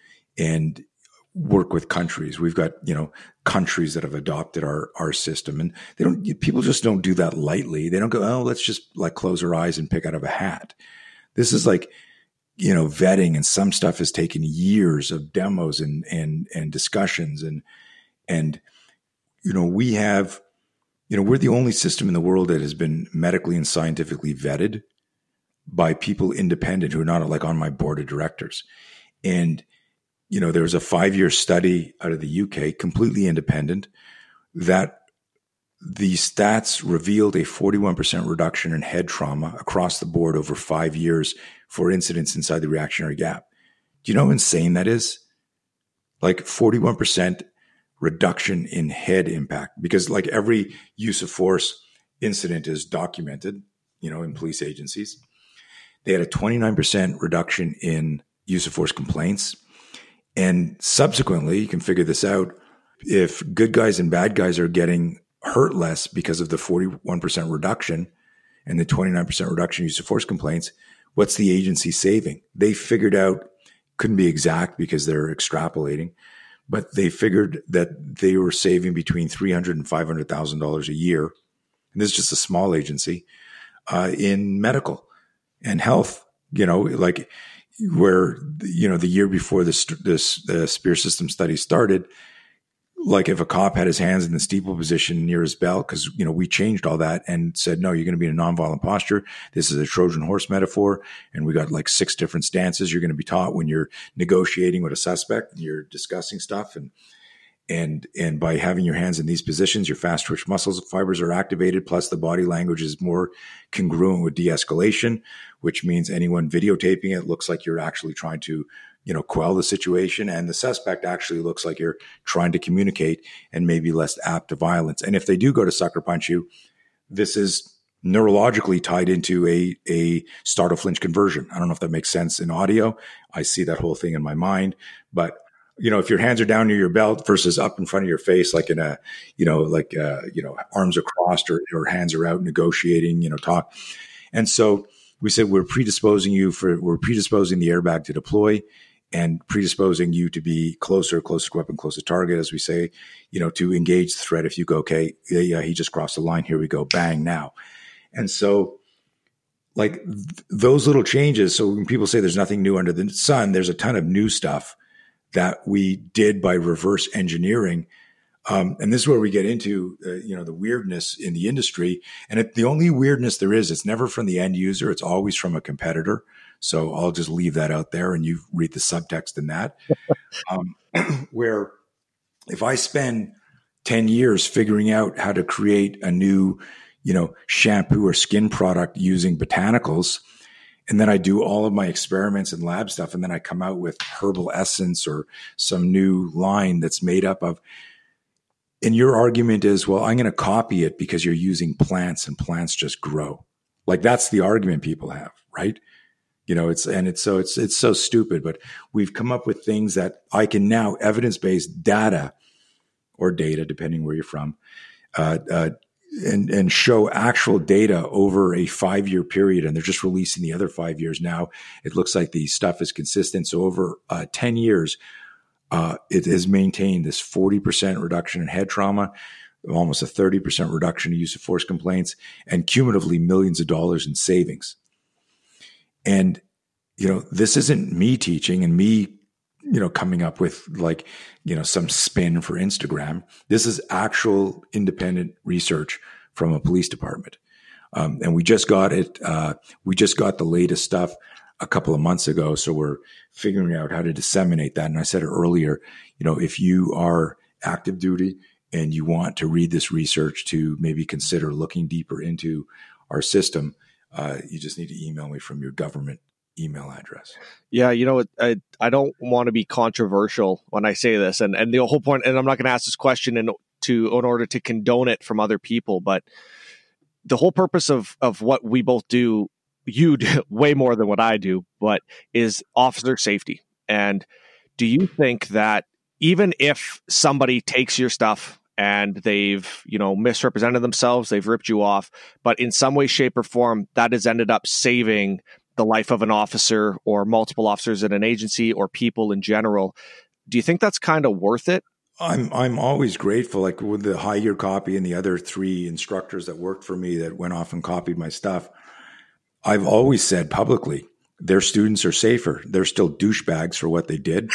D: and work with countries. We've got, you know, countries that have adopted our, our system, and they don't, people just don't do that lightly. They don't go, oh, let's just like close our eyes and pick out of a hat. This is like, you know, vetting, and some stuff has taken years of demos and, and, and discussions. And, and, you know, we have, you know, we're the only system in the world that has been medically and scientifically vetted by people independent who are not like on my board of directors. And, you know, there was a five-year study out of the U K, completely independent, that the stats revealed a forty-one percent reduction in head trauma across the board over five years for incidents inside the reactionary gap. Do you know how insane that is? Like forty-one percent reduction in head impact, because like every use of force incident is documented, you know, in police agencies. They had a twenty-nine percent reduction in use of force complaints. And subsequently, you can figure this out, if good guys and bad guys are getting hurt less because of the forty-one percent reduction and the twenty-nine percent reduction in use of force complaints, what's the agency saving? They figured out, couldn't be exact because they're extrapolating, but they figured that they were saving between three hundred thousand dollars and five hundred thousand dollars a year. And this is just a small agency uh, in medical and health, you know, like where, you know, the year before this, this the Spear System study started, like if a cop had his hands in the steeple position near his belt, because, you know, we changed all that and said, no, you're going to be in a nonviolent posture. This is a Trojan horse metaphor. And we got like six different stances you're going to be taught when you're negotiating with a suspect and you're discussing stuff. And, and, and by having your hands in these positions, your fast twitch muscles fibers are activated. Plus the body language is more congruent with de-escalation, which means anyone videotaping it looks like you're actually trying to, you know, quell the situation, and the suspect actually looks like you're trying to communicate and maybe less apt to violence. And if they do go to sucker punch you, this is neurologically tied into a, a startle flinch conversion. I don't know if that makes sense in audio. I see that whole thing in my mind, but you know, if your hands are down near your belt versus up in front of your face, like in a, you know, like, uh, you know, arms are crossed or, or hands are out negotiating, you know, talk. And so we said, we're predisposing you for, we're predisposing the airbag to deploy and predisposing you to be closer, closer to weapon, closer to target, as we say, you know, to engage the threat. If you go, okay, yeah, yeah, he just crossed the line. Here we go. Bang now. And so like th- those little changes. So when people say there's nothing new under the sun, there's a ton of new stuff that we did by reverse engineering. Um, and this is where we get into, uh, you know, the weirdness in the industry. And it, the only weirdness there is, it's never from the end user. It's always from a competitor. So I'll just leave that out there and you read the subtext in that. um, where if I spend ten years figuring out how to create a new, you know, shampoo or skin product using botanicals, and then I do all of my experiments and lab stuff, and then I come out with herbal essence or some new line that's made up of, and your argument is, well, I'm going to copy it because you're using plants and plants just grow. Like that's the argument people have, right? You know, it's, and it's so, it's, it's so stupid, but we've come up with things that I can now evidence-based data or data, depending where you're from, uh, uh, and and show actual data over a five-year period, and they're just releasing the other five years now. It looks like the stuff is consistent. So over uh, ten years, uh, it has maintained this forty percent reduction in head trauma, almost a thirty percent reduction in use of force complaints, and cumulatively millions of dollars in savings. And, you know, this isn't me teaching and me, you know, coming up with like, you know, some spin for Instagram. This is actual independent research from a police department. Um, and we just got it. Uh, we just got the latest stuff a couple of months ago. So we're figuring out how to disseminate that. And I said it earlier, you know, if you are active duty and you want to read this research to maybe consider looking deeper into our system, uh, you just need to email me from your government email address.
C: Yeah, you know, I I don't want to be controversial when I say this, and and the whole point, and I'm not going to ask this question in to in order to condone it from other people, but the whole purpose of of what we both do, you do way more than what I do, but is officer safety. And do you think that even if somebody takes your stuff and they've, you know, misrepresented themselves, they've ripped you off, but in some way, shape, or form, that has ended up saving the life of an officer or multiple officers in an agency or people in general, do you think that's kind of worth it?
D: I'm I'm always grateful. Like with the high year copy and the other three instructors that worked for me that went off and copied my stuff, I've always said publicly, their students are safer. They're still douchebags for what they did,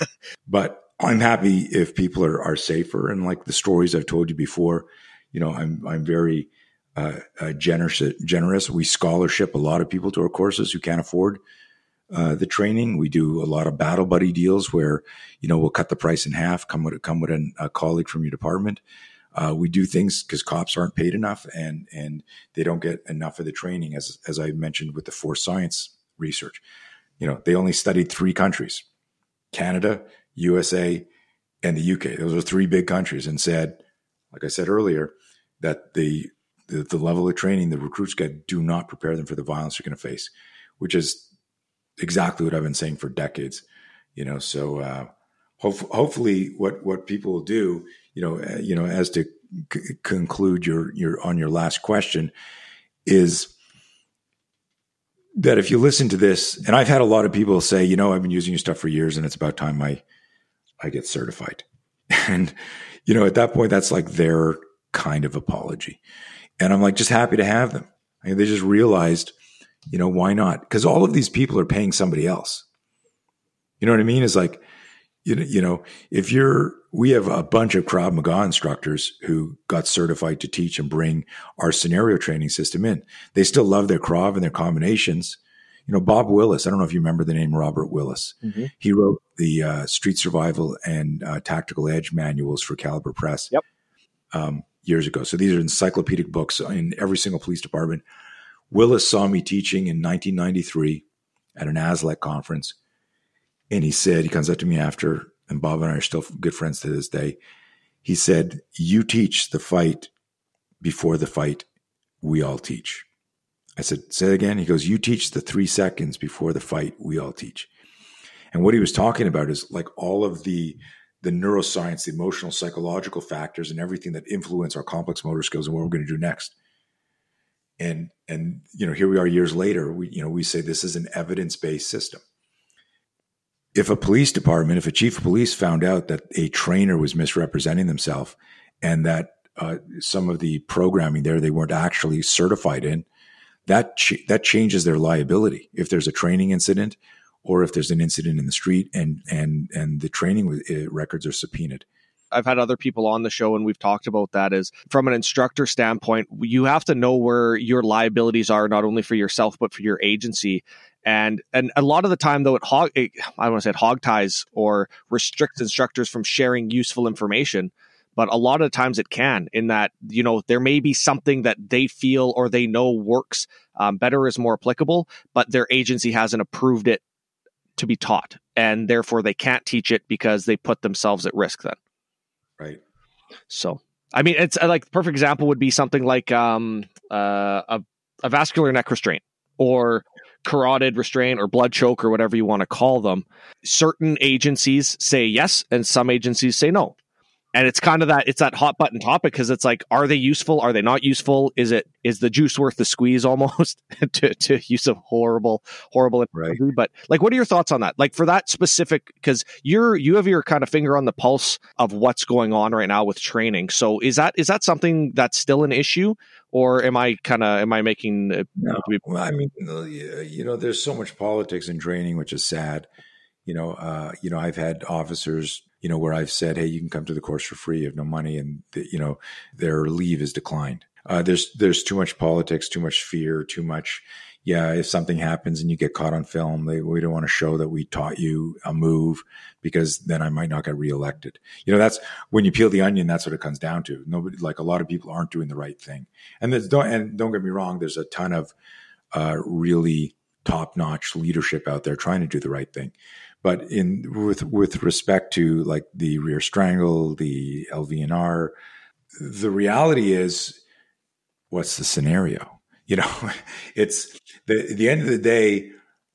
D: but I'm happy if people are are safer. And like the stories I've told you before, you know, I'm I'm very uh, uh, generous. Generous. We scholarship a lot of people to our courses who can't afford uh, the training. We do a lot of battle buddy deals where, you know, we'll cut the price in half. Come with come with an, a colleague from your department. Uh, we do things because cops aren't paid enough and and they don't get enough of the training. As as I mentioned with the force science research, you know, they only studied three countries: Canada, U S A, and the U K. Those are three big countries, and said, like I said earlier, that the the, the level of training the recruits get do not prepare them for the violence they're going to face, which is exactly what I've been saying for decades. You know, so uh, hope, hopefully, what what people will do, you know, uh, you know, as to c- conclude your your on your last question, is that if you listen to this, and I've had a lot of people say, you know, I've been using your stuff for years, and it's about time I I get certified. And, you know, at that point, that's like their kind of apology. And I'm like, just happy to have them. I mean, they just realized, you know, why not? Because all of these people are paying somebody else. You know what I mean? It's like, you know, you know, if you're, we have a bunch of Krav Maga instructors who got certified to teach and bring our scenario training system in. They still love their Krav and their combinations. You know, Bob Willis, I don't know if you remember the name Robert Willis. Mm-hmm. He wrote the uh, Street Survival and uh, Tactical Edge manuals for Caliber Press
C: yep.
D: um, years ago. So these are encyclopedic books in every single police department. Willis saw me teaching in nineteen ninety-three at an A S L E C conference. And he said, he comes up to me after, and Bob and I are still good friends to this day. He said, you teach the fight before the fight we all teach. I said, say it again. He goes, you teach the three seconds before the fight we all teach. And what he was talking about is like all of the, the neuroscience, the emotional, psychological factors and everything that influence our complex motor skills and what we're going to do next. And, and, you know, here we are years later, we, you know, we say this is an evidence-based system. If a police department, if a chief of police found out that a trainer was misrepresenting themselves and that uh, some of the programming there they weren't actually certified in, that ch- that changes their liability. If there's a training incident or if there's an incident in the street and and and the training uh, records are subpoenaed.
C: I've had other people on the show and we've talked about that is from an instructor standpoint, you have to know where your liabilities are, not only for yourself, but for your agency. And and a lot of the time, though, it hog it, I don't want to say it hog ties or restricts instructors from sharing useful information. But a lot of times it can, in that, you know, there may be something that they feel or they know works um, better, is more applicable, but their agency hasn't approved it to be taught. And therefore they can't teach it because they put themselves at risk then.
D: Right.
C: So, I mean, it's like the perfect example would be something like um, uh, a, a vascular neck restraint or carotid restraint or blood choke or whatever you want to call them. Certain agencies say yes, and some agencies say no. And it's kind of that, it's that hot button topic because it's like, are they useful? Are they not useful? Is it, is the juice worth the squeeze almost to, to use a horrible, horrible analogy? Right. But like, what are your thoughts on that? Like for that specific, because you're, you have your kind of finger on the pulse of what's going on right now with training. So is that, is that something that's still an issue, or am I kind of, am I making? Uh,
D: no. Well, I mean, you know, there's so much politics in training, which is sad. You know, uh, you know, I've had officers, you know, where I've said, hey, you can come to the course for free. You have no money. And, the, you know, their leave is declined. Uh, there's there's too much politics, too much fear, too much. Yeah, if something happens and you get caught on film, they, we don't want to show that we taught you a move because then I might not get reelected. You know, that's when you peel the onion, that's what it comes down to. Nobody, like a lot of people aren't doing the right thing. And there's, don't, and don't get me wrong, there's a ton of uh, really top-notch leadership out there trying to do the right thing. But in with with respect to like the rear strangle, the L V N R, the reality is, what's the scenario? You know, it's the at the end of the day,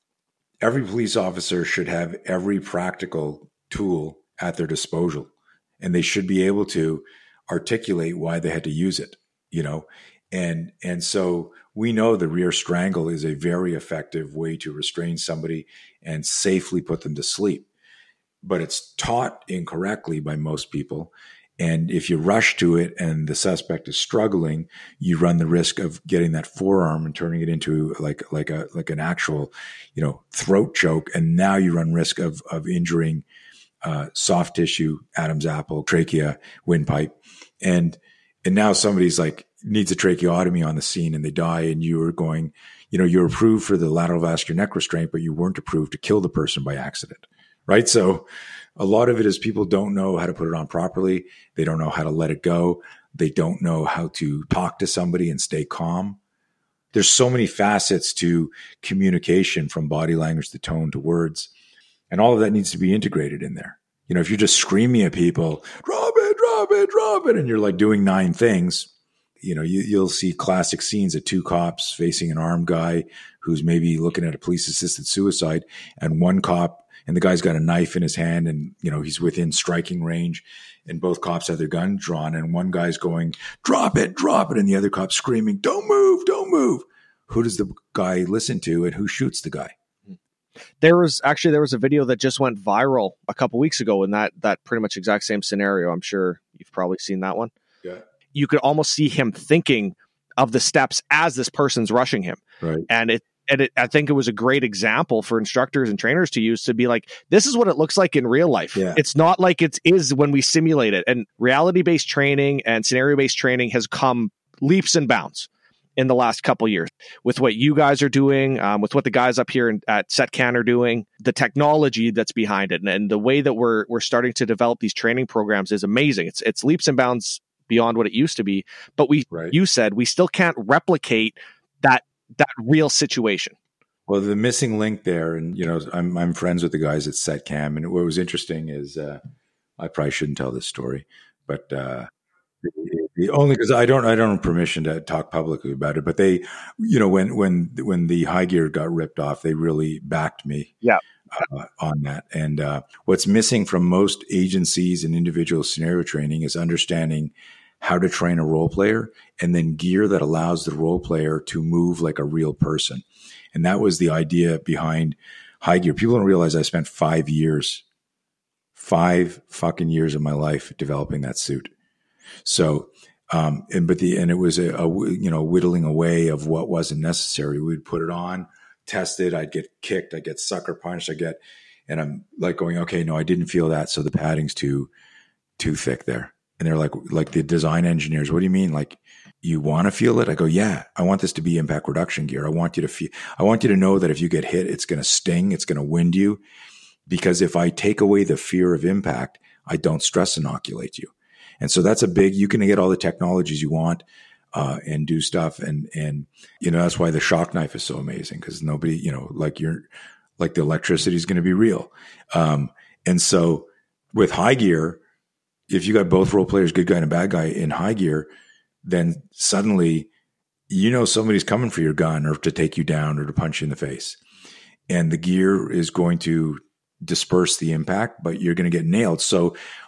D: every police officer should have every practical tool at their disposal, and they should be able to articulate why they had to use it. You know, and and so we know the rear strangle is a very effective way to restrain somebody and safely put them to sleep. But it's taught incorrectly by most people. And if you rush to it and the suspect is struggling, you run the risk of getting that forearm and turning it into like like a like an actual, you know, throat choke. And now you run risk of of injuring uh, soft tissue, Adam's apple, trachea, windpipe, and and now somebody's like needs a tracheotomy on the scene and they die, and you are going, you know, you're approved for the lateral vascular neck restraint, but you weren't approved to kill the person by accident, right? So a lot of it is people don't know how to put it on properly. They don't know how to let it go. They don't know how to talk to somebody and stay calm. There's so many facets to communication, from body language to tone to words, and all of that needs to be integrated in there. You know, if you're just screaming at people, drop it, drop it, drop it, and you're like doing nine things, you know, you, you'll see classic scenes of two cops facing an armed guy who's maybe looking at a police-assisted suicide, and one cop, and the guy's got a knife in his hand, and, you know, he's within striking range, and both cops have their guns drawn, and one guy's going, drop it, drop it, and the other cop's screaming, don't move, don't move. Who does the guy listen to, and who shoots the guy?
C: There was actually, there was a video that just went viral a couple weeks ago in that, that pretty much exact same scenario. I'm sure you've probably seen that one.
D: Yeah.
C: You could almost see him thinking of the steps as this person's rushing him.
D: Right.
C: And it, and it, I think it was a great example for instructors and trainers to use, to be like, this is what it looks like in real life.
D: Yeah.
C: It's not like it is when we simulate it. And reality-based training and scenario-based training has come leaps and bounds in the last couple of years with what you guys are doing, um, with what the guys up here in, at SETCAN are doing, the technology that's behind it. And, and the way that we're, we're starting to develop these training programs is amazing. It's, it's leaps and bounds beyond what it used to be. But we, right. you said we still can't replicate that, that real situation.
D: Well, the missing link there, and, you know, I'm, I'm friends with the guys at SETCAM. And what was interesting is, uh, I probably shouldn't tell this story, but, uh, the only because I don't I don't have permission to talk publicly about it, but they, you know, when when when the high gear got ripped off, they really backed me,
C: yeah,
D: uh, on that. And uh, what's missing from most agencies and individual scenario training is understanding how to train a role player, and then gear that allows the role player to move like a real person. And that was the idea behind high gear. People don't realize I spent five years, five fucking years of my life developing that suit. So, um, and, but the, and it was a, a, you know, whittling away of what wasn't necessary. We'd put it on, test it. I'd get kicked. I'd get sucker punched. I get, and I'm like going, okay, no, I didn't feel that. So the padding's too, too thick there. And they're like, like the design engineers, what do you mean? Like, you want to feel it? I go, yeah, I want this to be impact reduction gear. I want you to feel, I want you to know that if you get hit, it's going to sting. It's going to wind you, because if I take away the fear of impact, I don't stress inoculate you. And so that's a big, you can get all the technologies you want, uh, and do stuff. And, and, you know, that's why the shock knife is so amazing, because nobody, you know, like you're, like the electricity is going to be real. Um, and so with high gear, if you got both role players, good guy and a bad guy in high gear, then suddenly, you know, somebody's coming for your gun or to take you down or to punch you in the face. And the gear is going to disperse the impact, but you're going to get nailed. So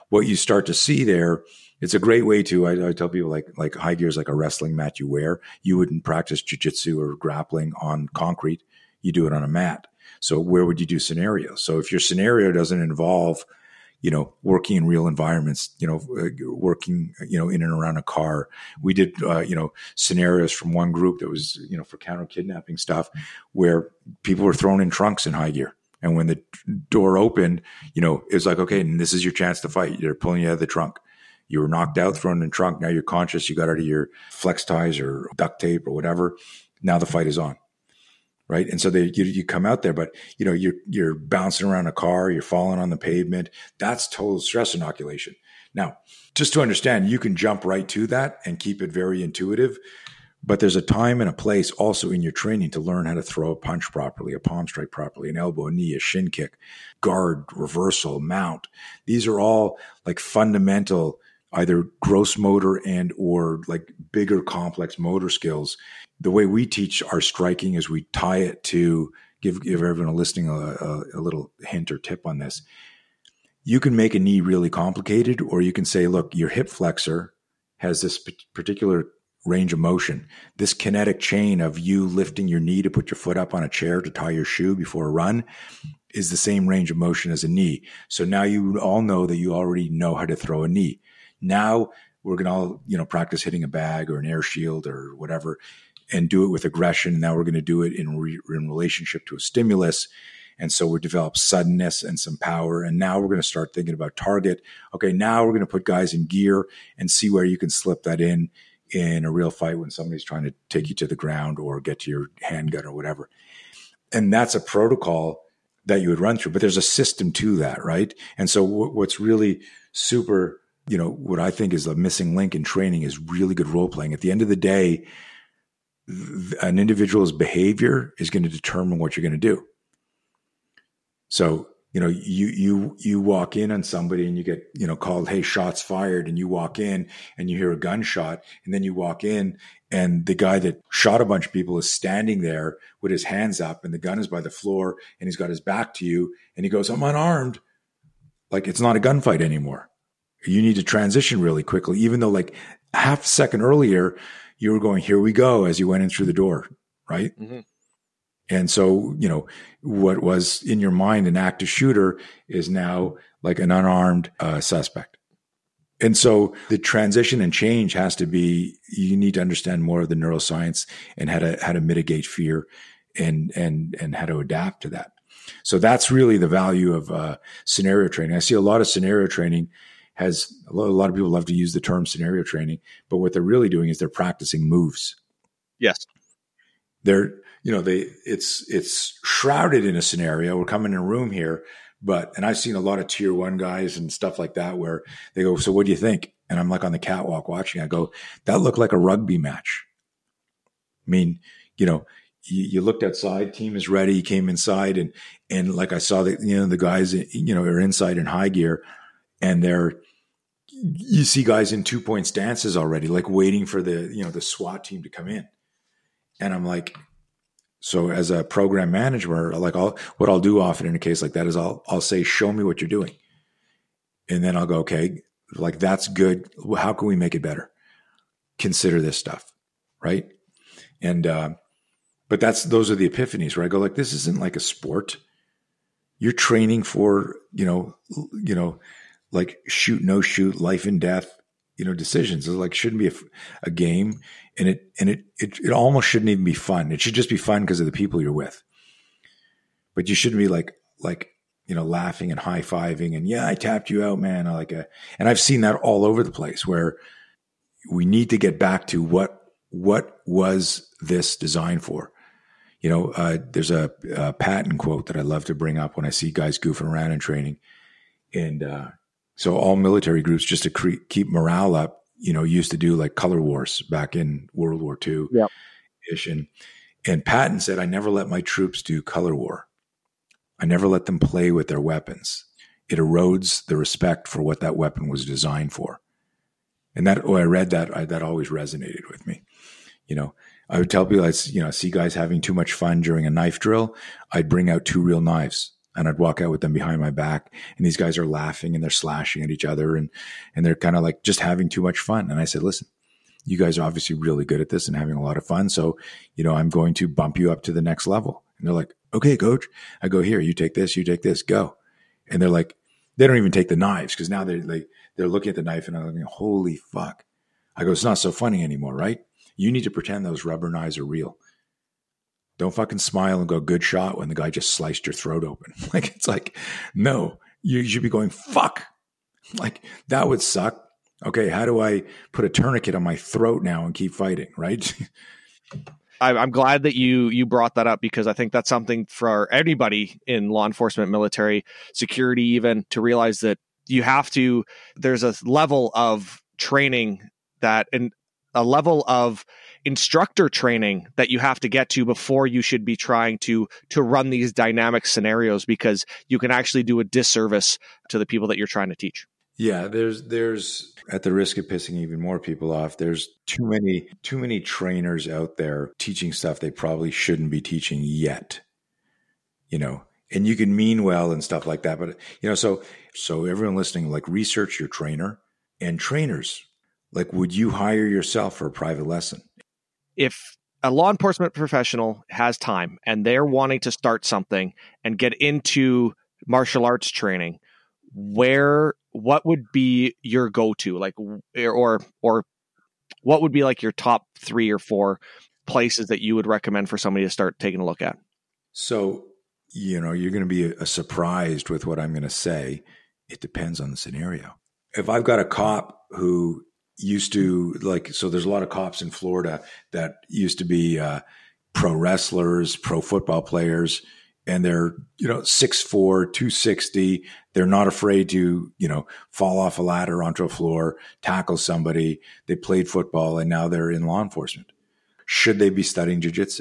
D: what you start to see there, it's a great way to, I, I tell people like, like high gear is like a wrestling mat you wear. You wouldn't practice jiu-jitsu or grappling on concrete. You do it on a mat. So where would you do scenarios? So if your scenario doesn't involve, you know, working in real environments, you know, uh, working, you know, in and around a car. We did, uh, you know, scenarios from one group that was, you know, for counter kidnapping stuff where people were thrown in trunks in high gear. And when the door opened, you know, it was like, okay, and this is your chance to fight. They're pulling you out of the trunk. You were knocked out, thrown in the trunk. Now you're conscious. You got out of your flex ties or duct tape or whatever. Now the fight is on. Right. And so they, you, you come out there, but you know, you're, you're bouncing around a car, you're falling on the pavement. That's total stress inoculation. Now, just to understand, you can jump right to that and keep it very intuitive, but there's a time and a place also in your training to learn how to throw a punch properly, a palm strike properly, an elbow, a knee, a shin kick, guard, reversal, mount. These are all like fundamental, either gross motor and or like bigger complex motor skills. The way we teach our striking is we tie it to give, give everyone listening a, a, a little hint or tip on this. You can make a knee really complicated, or you can say, look, your hip flexor has this particular range of motion. This kinetic chain of you lifting your knee to put your foot up on a chair to tie your shoe before a run is the same range of motion as a knee. So now you all know that you already know how to throw a knee. Now we're going to all, you know, practice hitting a bag or an air shield or whatever and do it with aggression. Now we're going to do it in, re- in relationship to a stimulus. And so we develop suddenness and some power. And now we're going to start thinking about target. Okay, now we're going to put guys in gear and see where you can slip that in in a real fight when somebody's trying to take you to the ground or get to your handgun or whatever. And that's a protocol that you would run through, but there's a system to that, right? And so w- what's really super, you know, what I think is the missing link in training is really good role playing. At the end of the day, th- an individual's behavior is going to determine what you're going to do. So, you know, you, you, you walk in on somebody and you get, you know, called, hey, shots fired. And you walk in and you hear a gunshot, and then you walk in and the guy that shot a bunch of people is standing there with his hands up and the gun is by the floor and he's got his back to you and he goes, I'm unarmed. Like, it's not a gunfight anymore. You need to transition really quickly, even though like half a second earlier, you were going, here we go, as you went in through the door. Right. Mm-hmm. And so, you know, what was in your mind an active shooter is now like an unarmed uh, suspect. And so the transition and change has to be, you need to understand more of the neuroscience and how to, how to mitigate fear and, and, and how to adapt to that. So that's really the value of uh, scenario training. I see a lot of scenario training has, a lot, a lot of people love to use the term scenario training, but what they're really doing is they're practicing moves.
C: Yes.
D: They're, you know, they, it's, it's shrouded in a scenario. We're coming in a room here, but, and I've seen a lot of tier one guys and stuff like that where they go, so what do you think? And I'm like on the catwalk watching, I go, that looked like a rugby match. I mean, you know, you, you looked outside, team is ready, you came inside and, and like I saw that, you know, the guys, you know, are inside in high gear and they're, you see guys in two point stances already, like waiting for the, you know, the SWAT team to come in. And I'm like, so as a program manager, like I'll, what I'll do often in a case like that is I'll, I'll say, show me what you're doing. And then I'll go, okay, like that's good. How can we make it better? Consider this stuff. Right. And, uh, but that's, those are the epiphanies where I go like, this isn't like a sport. You're training for, you know, you know, like shoot, no shoot, life and death, you know, decisions. It like shouldn't be a, a game, and it and it, it it almost shouldn't even be fun. It should just be fun because of the people you're with. But you shouldn't be like like you know laughing and high fiving and yeah, I tapped you out, man. I like a, and I've seen that all over the place where we need to get back to what what was this designed for. You know, uh, there's a, a Patton quote that I love to bring up when I see guys goofing around in training, and uh, so all military groups, just to cre- keep morale up, you know, used to do like color wars back in World War Two
B: yep.
D: ish. And, and Patton said, I never let my troops do color war. I never let them play with their weapons. It erodes the respect for what that weapon was designed for. And that, when I read that, I, that always resonated with me. You know, I would tell people, I, you know, see guys having too much fun during a knife drill. I'd bring out two real knives. And I'd walk out with them behind my back, and these guys are laughing and they're slashing at each other, and, and they're kind of like just having too much fun. And I said, listen, you guys are obviously really good at this and having a lot of fun. So, you know, I'm going to bump you up to the next level. And they're like, okay, coach. I go, here, you take this, you take this, go. And they're like, they don't even take the knives, because now they're like, they're looking at the knife and I'm like, holy fuck. I go, it's not so funny anymore, right? You need to pretend those rubber knives are real. Don't fucking smile and go, good shot, when the guy just sliced your throat open. Like, it's like, no, you should be going, fuck. Like, that would suck. Okay, how do I put a tourniquet on my throat now and keep fighting, right?
C: I'm glad that you you brought that up, because I think that's something for anybody in law enforcement, military, security, even, to realize that you have to, there's a level of training that, and a level of instructor training that you have to get to before you should be trying to to run these dynamic scenarios, because you can actually do a disservice to the people that you're trying to teach.
D: Yeah, there's there's at the risk of pissing even more people off, there's too many too many trainers out there teaching stuff they probably shouldn't be teaching yet. You know, and you can mean well and stuff like that, but you know, so so everyone listening, like, research your trainer. And trainers, like, would you hire yourself for a private lesson?
C: If a law enforcement professional has time and they're wanting to start something and get into martial arts training, where, what would be your go-to, like, or, or what would be like your top three or four places that you would recommend for somebody to start taking a look at?
D: So, you know, you're going to be uh, surprised with what I'm going to say. It depends on the scenario. If I've got a cop who used to, like, so there's a lot of cops in Florida that used to be uh, pro wrestlers, pro football players, and they're, you know, six foot four, two sixty. They're not afraid to, you know, fall off a ladder onto a floor, tackle somebody. They played football and now they're in law enforcement. Should they be studying jiu-jitsu?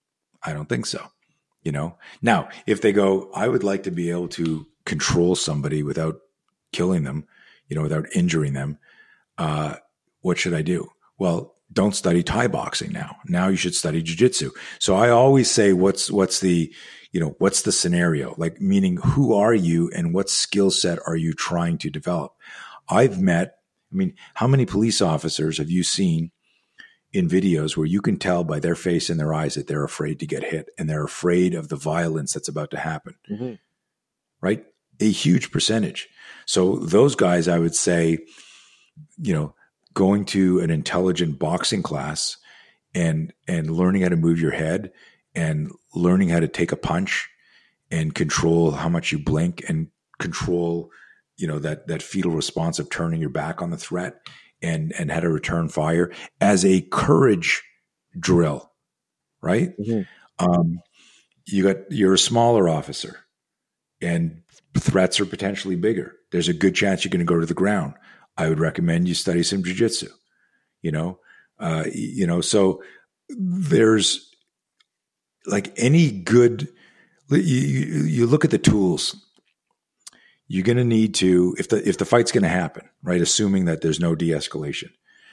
D: I don't think so. You know, now, if they go, I would like to be able to control somebody without killing them, you know, without injuring them, uh, what should I do? Well, don't study Thai boxing now. Now you should study jiu-jitsu. So I always say, what's, what's the, you know, what's the scenario? Like, meaning, who are you and what skill set are you trying to develop? I've met, I mean, how many police officers have you seen in videos where you can tell by their face and their eyes that they're afraid to get hit and they're afraid of the violence that's about to happen, mm-hmm. right? A huge percentage. So those guys, I would say, you know, going to an intelligent boxing class and, and learning how to move your head and learning how to take a punch and control how much you blink and control, you know, that, that fetal response of turning your back on the threat and, and how to return fire as a courage drill, right? Mm-hmm. Um, you got, you're a smaller officer and threats are potentially bigger. There's a good chance you're going to go to the ground. I would recommend you study some jiu-jitsu, you know, uh, you know, so there's like any good, you, you look at the tools, you're going to need to, if the, if the fight's going to happen, right, assuming that there's no de-escalation,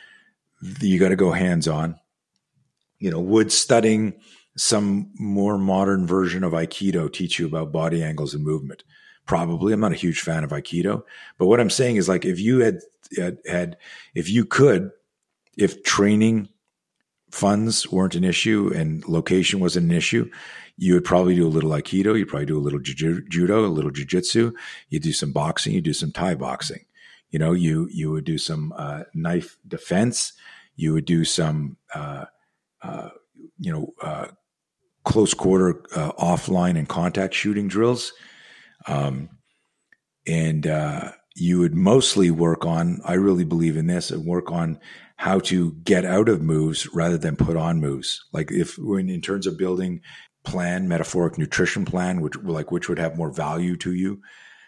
D: you got to go hands-on. You know, would studying some more modern version of Aikido teach you about body angles and movement? Probably. I'm not a huge fan of Aikido, but what I'm saying is, like, if you had, had, had if you could, if training funds weren't an issue and location wasn't an issue, you would probably do a little Aikido. You'd probably do a little judo, a little jiu-jitsu. You do some boxing. You do some Thai boxing. You know, you, you would do some uh, knife defense. You would do some, uh, uh, you know, uh, close quarter, uh, offline and contact shooting drills. Um, and, uh, you would mostly work on, I really believe in this, and work on how to get out of moves rather than put on moves. Like, if when in terms of building plan, metaphoric nutrition plan, which like, which would have more value to you.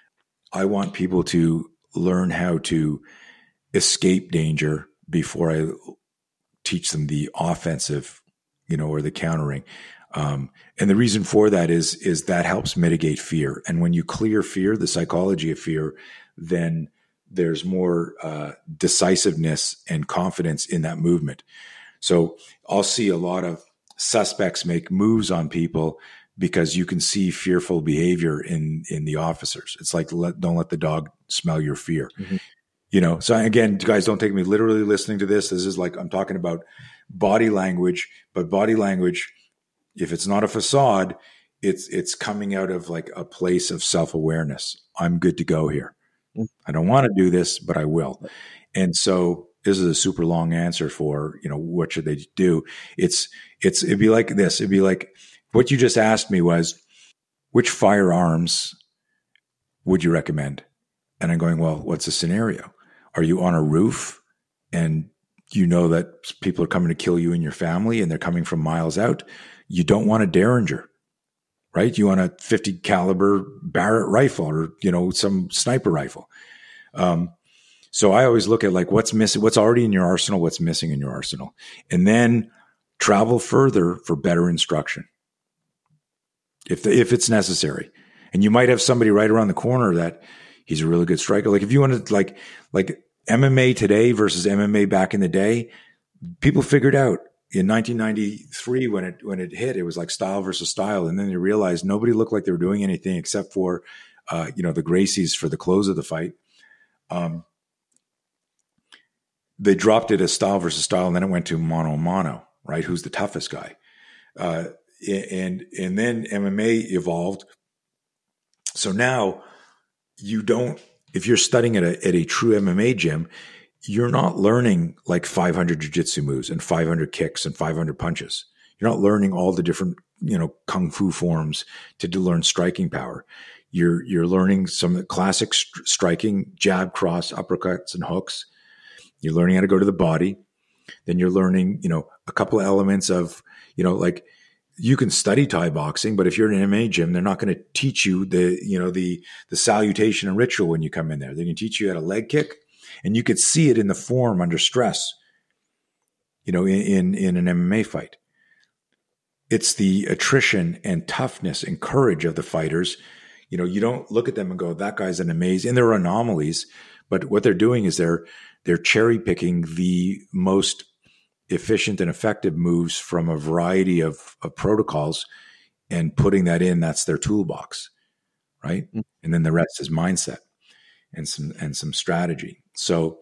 D: I want people to learn how to escape danger before I teach them the offensive, you know, or the countering. Um, and the reason for that is, is that helps mitigate fear. And when you clear fear, the psychology of fear, then there's more uh, decisiveness and confidence in that movement. So I'll see a lot of suspects make moves on people because you can see fearful behavior in, in the officers. It's like, let, don't let the dog smell your fear. Mm-hmm. You know, so again, guys, don't take me literally listening to this. This is like, I'm talking about body language, but body language, if it's not a facade, it's, it's coming out of like a place of self-awareness. I'm good to go here. Mm-hmm. I don't want to do this, but I will. And so this is a super long answer for, you know, what should they do? It's, it's, it'd be like this. It'd be like, what you just asked me was, which firearms would you recommend? And I'm going, well, what's the scenario? Are you on a roof and you know that people are coming to kill you and your family and they're coming from miles out? You don't want a Derringer, right? You want a fifty caliber Barrett rifle or, you know, some sniper rifle. Um, so I always look at like what's missing, what's already in your arsenal, what's missing in your arsenal, and then travel further for better instruction. If the, if it's necessary. And you might have somebody right around the corner that he's a really good striker. Like if you wanted to like, like M M A today versus M M A back in the day, people figured out in nineteen ninety-three when it, when it hit, it was like style versus style. And then they realized nobody looked like they were doing anything except for, uh, you know, the Gracies for the close of the fight. Um, they dropped it as style versus style. And then it went to mono mono, right? Who's the toughest guy? Uh, And and then M M A evolved. So now you don't, if you're studying at a, at a true M M A gym, you're not learning like five hundred jiu-jitsu moves and five hundred kicks and five hundred punches. You're not learning all the different, you know, kung fu forms to, to learn striking power. You're you're learning some classic st- striking, jab, cross, uppercuts, and hooks. You're learning how to go to the body. Then you're learning, you know, a couple of elements of, you know, like, you can study Thai boxing, but if you're in an M M A gym, they're not going to teach you the, you know, the, the salutation and ritual when you come in there. They can teach you how to leg kick, and you could see it in the form under stress, you know, in, in, in an M M A fight. It's the attrition and toughness and courage of the fighters. You know, you don't look at them and go, that guy's an amazing, and there are anomalies, but what they're doing is they're, they're cherry picking the most efficient and effective moves from a variety of, of protocols and putting that in. That's their toolbox, right? Mm-hmm. And then the rest is mindset and some and some strategy. So,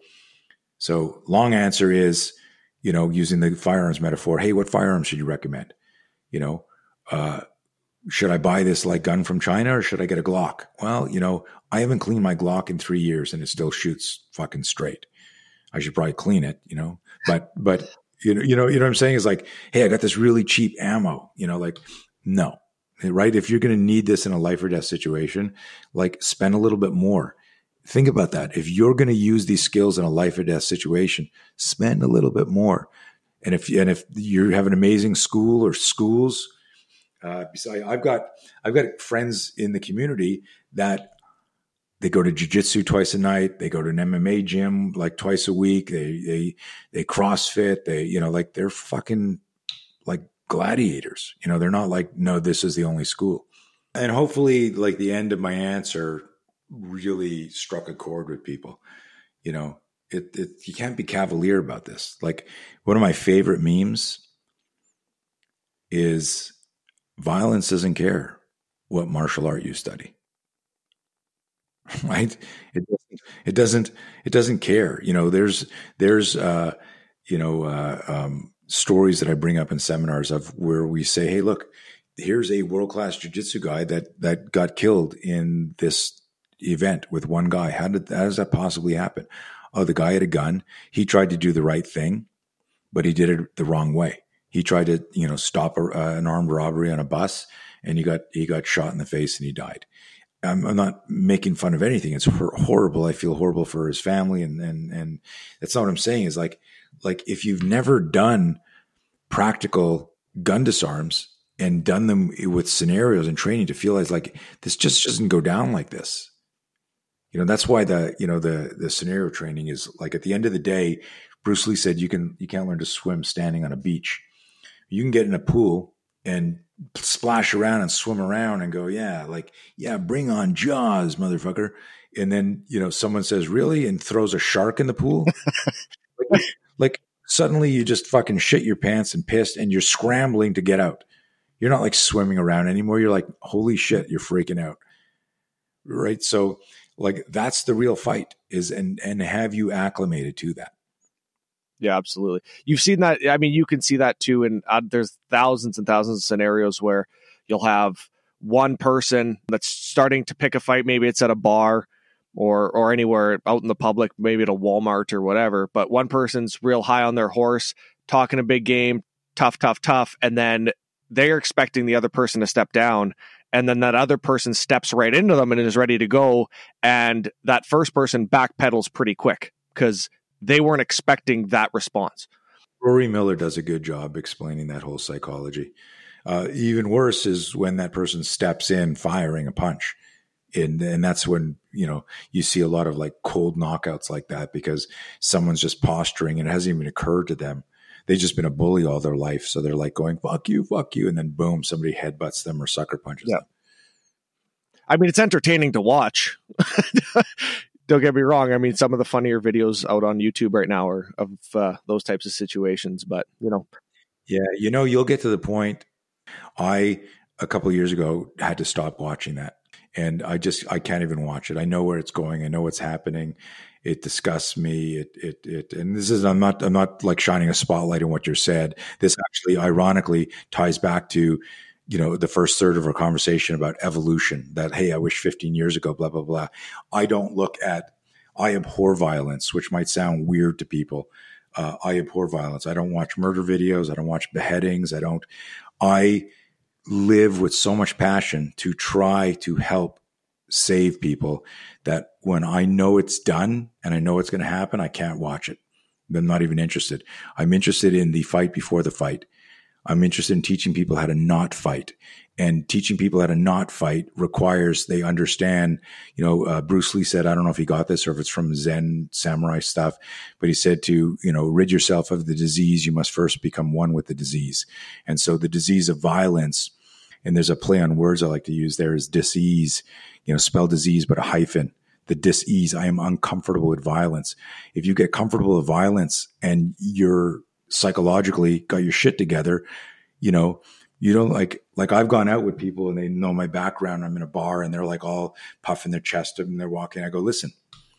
D: so long answer is, you know, using the firearms metaphor. Hey, what firearms should you recommend? You know, uh, should I buy this like gun from China or should I get a Glock? Well, you know, I haven't cleaned my Glock in three years and it still shoots fucking straight. I should probably clean it, you know, but but. You know, you know, you know what I'm saying? Is like, hey, I got this really cheap ammo, you know, like, no, right? If you're going to need this in a life or death situation, like spend a little bit more. Think about that. If you're going to use these skills in a life or death situation, spend a little bit more. And if, and if you have an amazing school or schools, uh, besides, I've got, I've got friends in the community that they go to jiu-jitsu twice a night. They go to an M M A gym like twice a week. They, they, they CrossFit. They, you know, like they're fucking like gladiators. You know, they're not like, no, this is the only school. And hopefully like the end of my answer really struck a chord with people. You know, it, it, you can't be cavalier about this. Like one of my favorite memes is violence doesn't care what martial art you study. Right? It doesn't, it doesn't, it doesn't care. You know, there's, there's, uh, you know, uh, um, stories that I bring up in seminars of where we say, hey, look, here's a world-class jiu-jitsu guy that, that got killed in this event with one guy. How did, how does that possibly happen? Oh, the guy had a gun. He tried to do the right thing, but he did it the wrong way. He tried to, you know, stop a, uh, an armed robbery on a bus, and he got, he got shot in the face and he died. I'm, I'm not making fun of anything. It's horrible. I feel horrible for his family. And, and, and that's not what I'm saying is like, like if you've never done practical gun disarms and done them with scenarios and training to feel like this just doesn't go down like this. You know, that's why the, you know, the, the scenario training is like at the end of the day, Bruce Lee said, you can, you can't learn to swim standing on a beach. You can get in a pool and splash around and swim around and go, yeah, like, yeah, bring on Jaws, motherfucker. And then, you know, someone says, really? And throws a shark in the pool. like, like suddenly you just fucking shit your pants and pissed and you're scrambling to get out. You're not like swimming around anymore. You're like, holy shit, you're freaking out. Right. So like, that's the real fight is, and, and have you acclimated to that?
C: Yeah, absolutely. You've seen that. I mean, you can see that too. And uh, there's thousands and thousands of scenarios where you'll have one person that's starting to pick a fight. Maybe it's at a bar or or anywhere out in the public, maybe at a Walmart or whatever. But one person's real high on their horse, talking a big game, tough, tough, tough. And then they're expecting the other person to step down. And then that other person steps right into them and is ready to go. And that first person backpedals pretty quick because they weren't expecting that response.
D: Rory Miller does a good job explaining that whole psychology. Uh, even worse is when that person steps in firing a punch. And, and that's when, you know, you see a lot of like cold knockouts like that because someone's just posturing and it hasn't even occurred to them. They've just been a bully all their life. So they're like going, fuck you, fuck you. And then boom, somebody headbutts them or sucker punches
C: yeah.
D: them.
C: I mean, it's entertaining to watch. Don't get me wrong. I mean, some of the funnier videos out on YouTube right now are of uh, those types of situations, but you know.
D: Yeah. You know, you'll get to the point. I, a couple of years ago, had to stop watching that. And I just, I can't even watch it. I know where it's going. I know what's happening. It disgusts me. It, it, it, and this is, I'm not, I'm not like shining a spotlight on what you said. This actually ironically ties back to, you know, the first third of our conversation about evolution that, hey, I wish fifteen years ago, blah, blah, blah. I don't look at, I abhor violence, which might sound weird to people. Uh, I abhor violence. I don't watch murder videos. I don't watch beheadings. I don't, I live with so much passion to try to help save people that when I know it's done and I know it's going to happen, I can't watch it. I'm not even interested. I'm interested in the fight before the fight. I'm interested in teaching people how to not fight, and teaching people how to not fight requires they understand, you know, uh, Bruce Lee said, I don't know if he got this or if it's from Zen samurai stuff, but he said to, you know, rid yourself of the disease. You must first become one with the disease. And so the disease of violence, and there's a play on words I like to use there, is dis-ease, you know, spell disease, but a hyphen. The dis-ease. I am uncomfortable with violence. If you get comfortable with violence and you're psychologically got your shit together, you know, you don't like, like I've gone out with people and they know my background. I'm in a bar and they're like all puffing their chest and they're walking. I go, listen,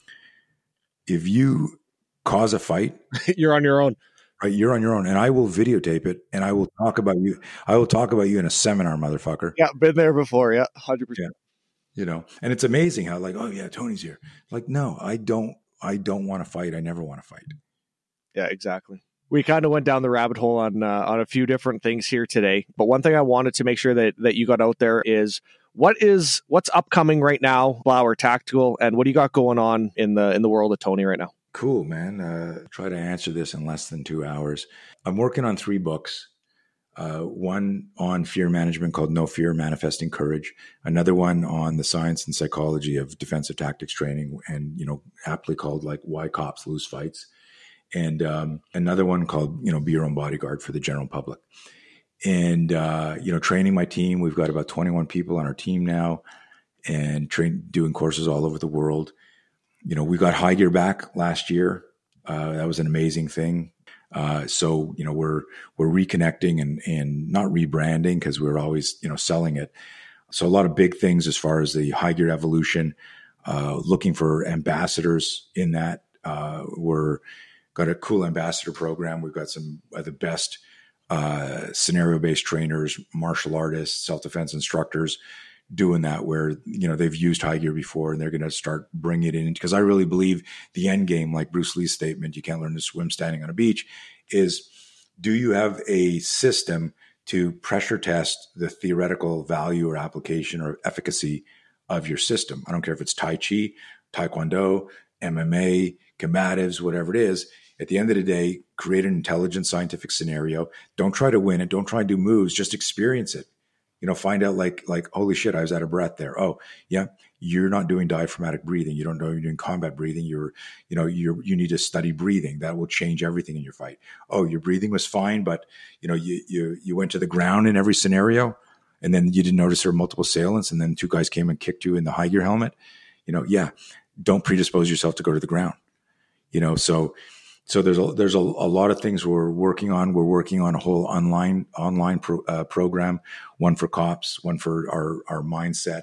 D: if you cause a fight,
C: you're on your own,
D: right? You're on your own, and I will videotape it and I will talk about you. I will talk about you in a seminar, motherfucker.
C: Yeah. Been there before. Yeah. one hundred percent.
D: Yeah. You know, and it's amazing how like, oh yeah, Tony's here. Like, no, I don't, I don't want to fight. I never want to fight.
C: Yeah, exactly. We kind of went down the rabbit hole on uh, on a few different things here today, but one thing I wanted to make sure that that you got out there is what is what's upcoming right now, Blauer Tactical, and what do you got going on in the in the world of Tony right now?
D: Cool, man. Uh, try to answer this in less than two hours. I'm working on three books. Uh, one on fear management called No Fear, Manifesting Courage. Another one on the science and psychology of defensive tactics training, and you know, aptly called like Why Cops Lose Fights. And um, another one called, you know, Be Your Own Bodyguard for the general public. And, uh, you know, training my team. We've got about twenty-one people on our team now and train doing courses all over the world. You know, we got High Gear back last year. Uh, that was an amazing thing. Uh, so, you know, we're, we're reconnecting and, and not rebranding because we're always, you know, selling it. So a lot of big things as far as the High Gear evolution, uh, looking for ambassadors in that. Uh, we're, got a cool ambassador program. We've got some of the best uh, scenario-based trainers, martial artists, self-defense instructors doing that where, you know, they've used High Gear before and they're going to start bringing it in. Because I really believe the end game, like Bruce Lee's statement, you can't learn to swim standing on a beach, is do you have a system to pressure test the theoretical value or application or efficacy of your system? I don't care if it's Tai Chi, Taekwondo, M M A, combatives, whatever it is. At the end of the day, create an intelligent scientific scenario. Don't try to win it. Don't try to do moves. Just experience it. You know, find out like, like, holy shit, I was out of breath there. Oh, yeah, you're not doing diaphragmatic breathing. You don't know you're doing combat breathing. You're, you know, you're, you need to study breathing. That will change everything in your fight. Oh, your breathing was fine, but you know, you, you, you went to the ground in every scenario and then you didn't notice there were multiple assailants and then two guys came and kicked you in the High Gear helmet. You know, yeah, don't predispose yourself to go to the ground. You know, so, so there's a, there's a, a lot of things we're working on. We're working on a whole online online pro, uh, program, one for cops, one for our our mindset,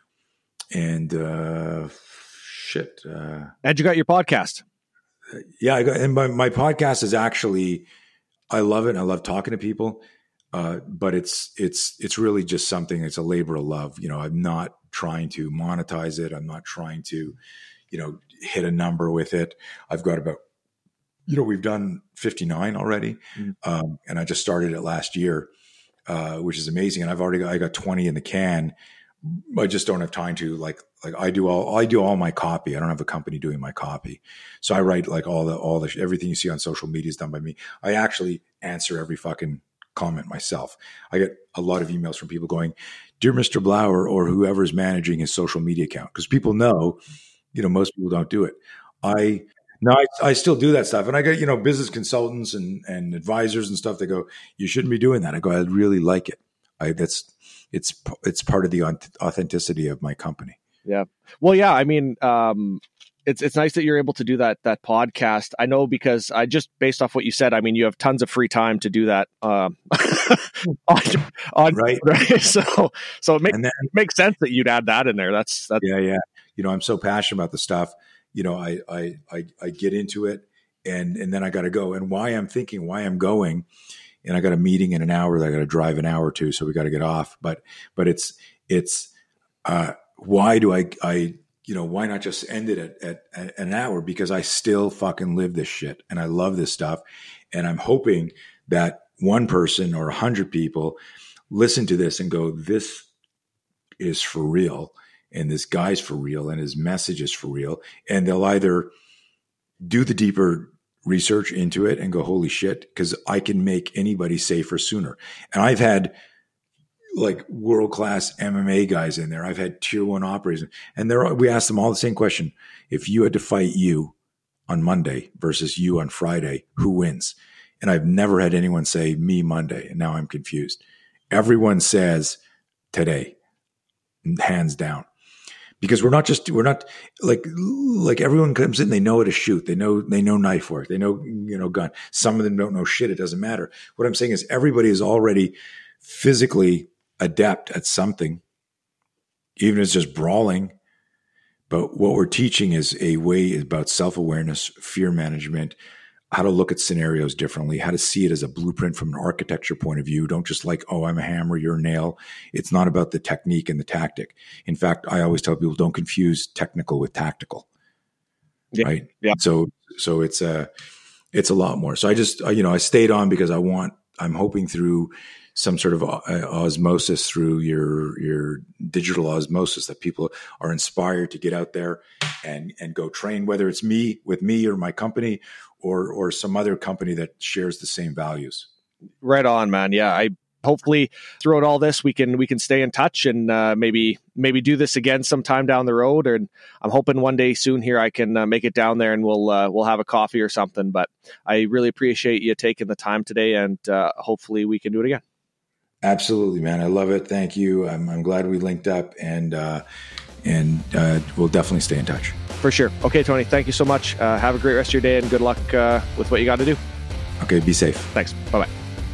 D: and uh, shit. Uh,
C: and you got your podcast.
D: Yeah, I got, and my my podcast is actually, I love it. I love talking to people, uh, but it's it's it's really just something. It's a labor of love. You know, I'm not trying to monetize it. I'm not trying to, you know, hit a number with it. I've got about, you know, we've done fifty-nine already. Mm-hmm. Um, and I just started it last year, uh, which is amazing. And I've already got, I got twenty in the can. I just don't have time to like, like I do all, I do all my copy. I don't have a company doing my copy. So I write like all the, all the, everything you see on social media is done by me. I actually answer every fucking comment myself. I get a lot of emails from people going, "Dear Mister Blauer," or whoever's managing his social media account. Cause people know, you know, most people don't do it. I, no, I, I still do that stuff. And I get, you know, business consultants and, and advisors and stuff that go, "You shouldn't be doing that." I go, "I really like it. I, that's, it's, it's part of the authenticity of my company."
C: Yeah. Well, yeah. I mean, um, it's, it's nice that you're able to do that, that podcast. I know, because I just, based off what you said, I mean, you have tons of free time to do that. Um, on, on,
D: right.
C: right. So, so it, make,
D: then,
C: it makes sense that you'd add that in there. That's, that's
D: yeah. Yeah. You know, I'm so passionate about the stuff. You know, I, I, I, I get into it, and, and then I got to go. And why I'm thinking, why I'm going, and I got a meeting in an hour that I got to drive an hour to, so we got to get off. But, but it's, it's, uh, why do I, I, you know, why not just end it at, at, at an hour? Because I still fucking live this shit, and I love this stuff. And I'm hoping that one person or a hundred people listen to this and go, "This is for real. And this guy's for real, and his message is for real." And they'll either do the deeper research into it and go, "Holy shit," because I can make anybody safer sooner. And I've had like world-class M M A guys in there. I've had tier one operators, and they're, we asked them all the same question. If you had to fight you on Monday versus you on Friday, who wins? And I've never had anyone say me Monday. And now I'm confused. Everyone says today, hands down. Because we're not just, we're not like, like everyone comes in, they know how to shoot. They know, they know knife work. They know, you know, gun. Some of them don't know shit. It doesn't matter. What I'm saying is everybody is already physically adept at something, even if it's just brawling. But what we're teaching is a way about self-awareness, fear management, how to look at scenarios differently, how to see it as a blueprint from an architecture point of view. Don't just like, "Oh, I'm a hammer, you're a nail." It's not about the technique and the tactic. In fact, I always tell people, don't confuse technical with tactical. Yeah. Right. Yeah. So, so it's a, it's a lot more. So I just, you know, I stayed on because I want, I'm hoping through some sort of osmosis, through your, your digital osmosis, that people are inspired to get out there and, and go train, whether it's me with me or my company, or, or some other company that shares the same values.
C: Right on, man. Yeah. I hopefully throughout all this, we can, we can stay in touch, and uh, maybe, maybe do this again sometime down the road. And I'm hoping one day soon here, I can uh, make it down there, and we'll, uh, we'll have a coffee or something. But I really appreciate you taking the time today, and uh, hopefully we can do it again.
D: Absolutely, man. I love it. Thank you. I'm, I'm glad we linked up, and, uh, and uh, we'll definitely stay in touch.
C: For sure. Okay, Tony, thank you so much. Uh, have a great rest of your day, and good luck uh, with what you got to do.
D: Okay, be safe.
C: Thanks. Bye-bye.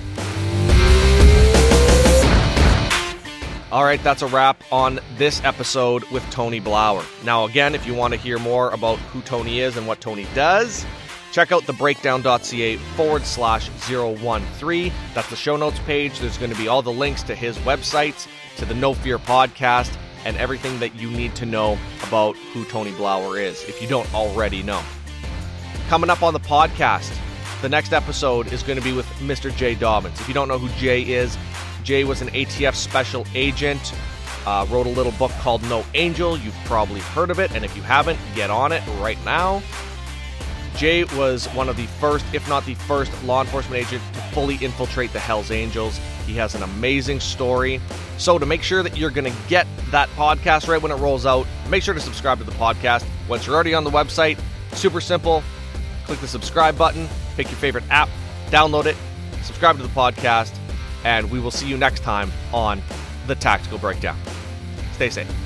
C: All right, that's a wrap on this episode with Tony Blauer. Now, again, if you want to hear more about who Tony is and what Tony does, check out thebreakdown.ca forward slash 013. That's the show notes page. There's going to be all the links to his websites, to the No Fear podcast, and everything that you need to know about who Tony Blauer is, if you don't already know. Coming up on the podcast, the next episode is going to be with Mister Jay Dobbins. If you don't know who Jay is, Jay was an A T F special agent, uh, wrote a little book called No Angel. You've probably heard of it, and if you haven't, get on it right now. Jay was one of the first, if not the first, law enforcement agent to fully infiltrate the Hells Angels. He has an amazing story. So to make sure that you're going to get that podcast right when it rolls out, make sure to subscribe to the podcast. Once you're already on the website, super simple. Click the subscribe button, pick your favorite app, download it, subscribe to the podcast, and we will see you next time on The Tactical Breakdown. Stay safe.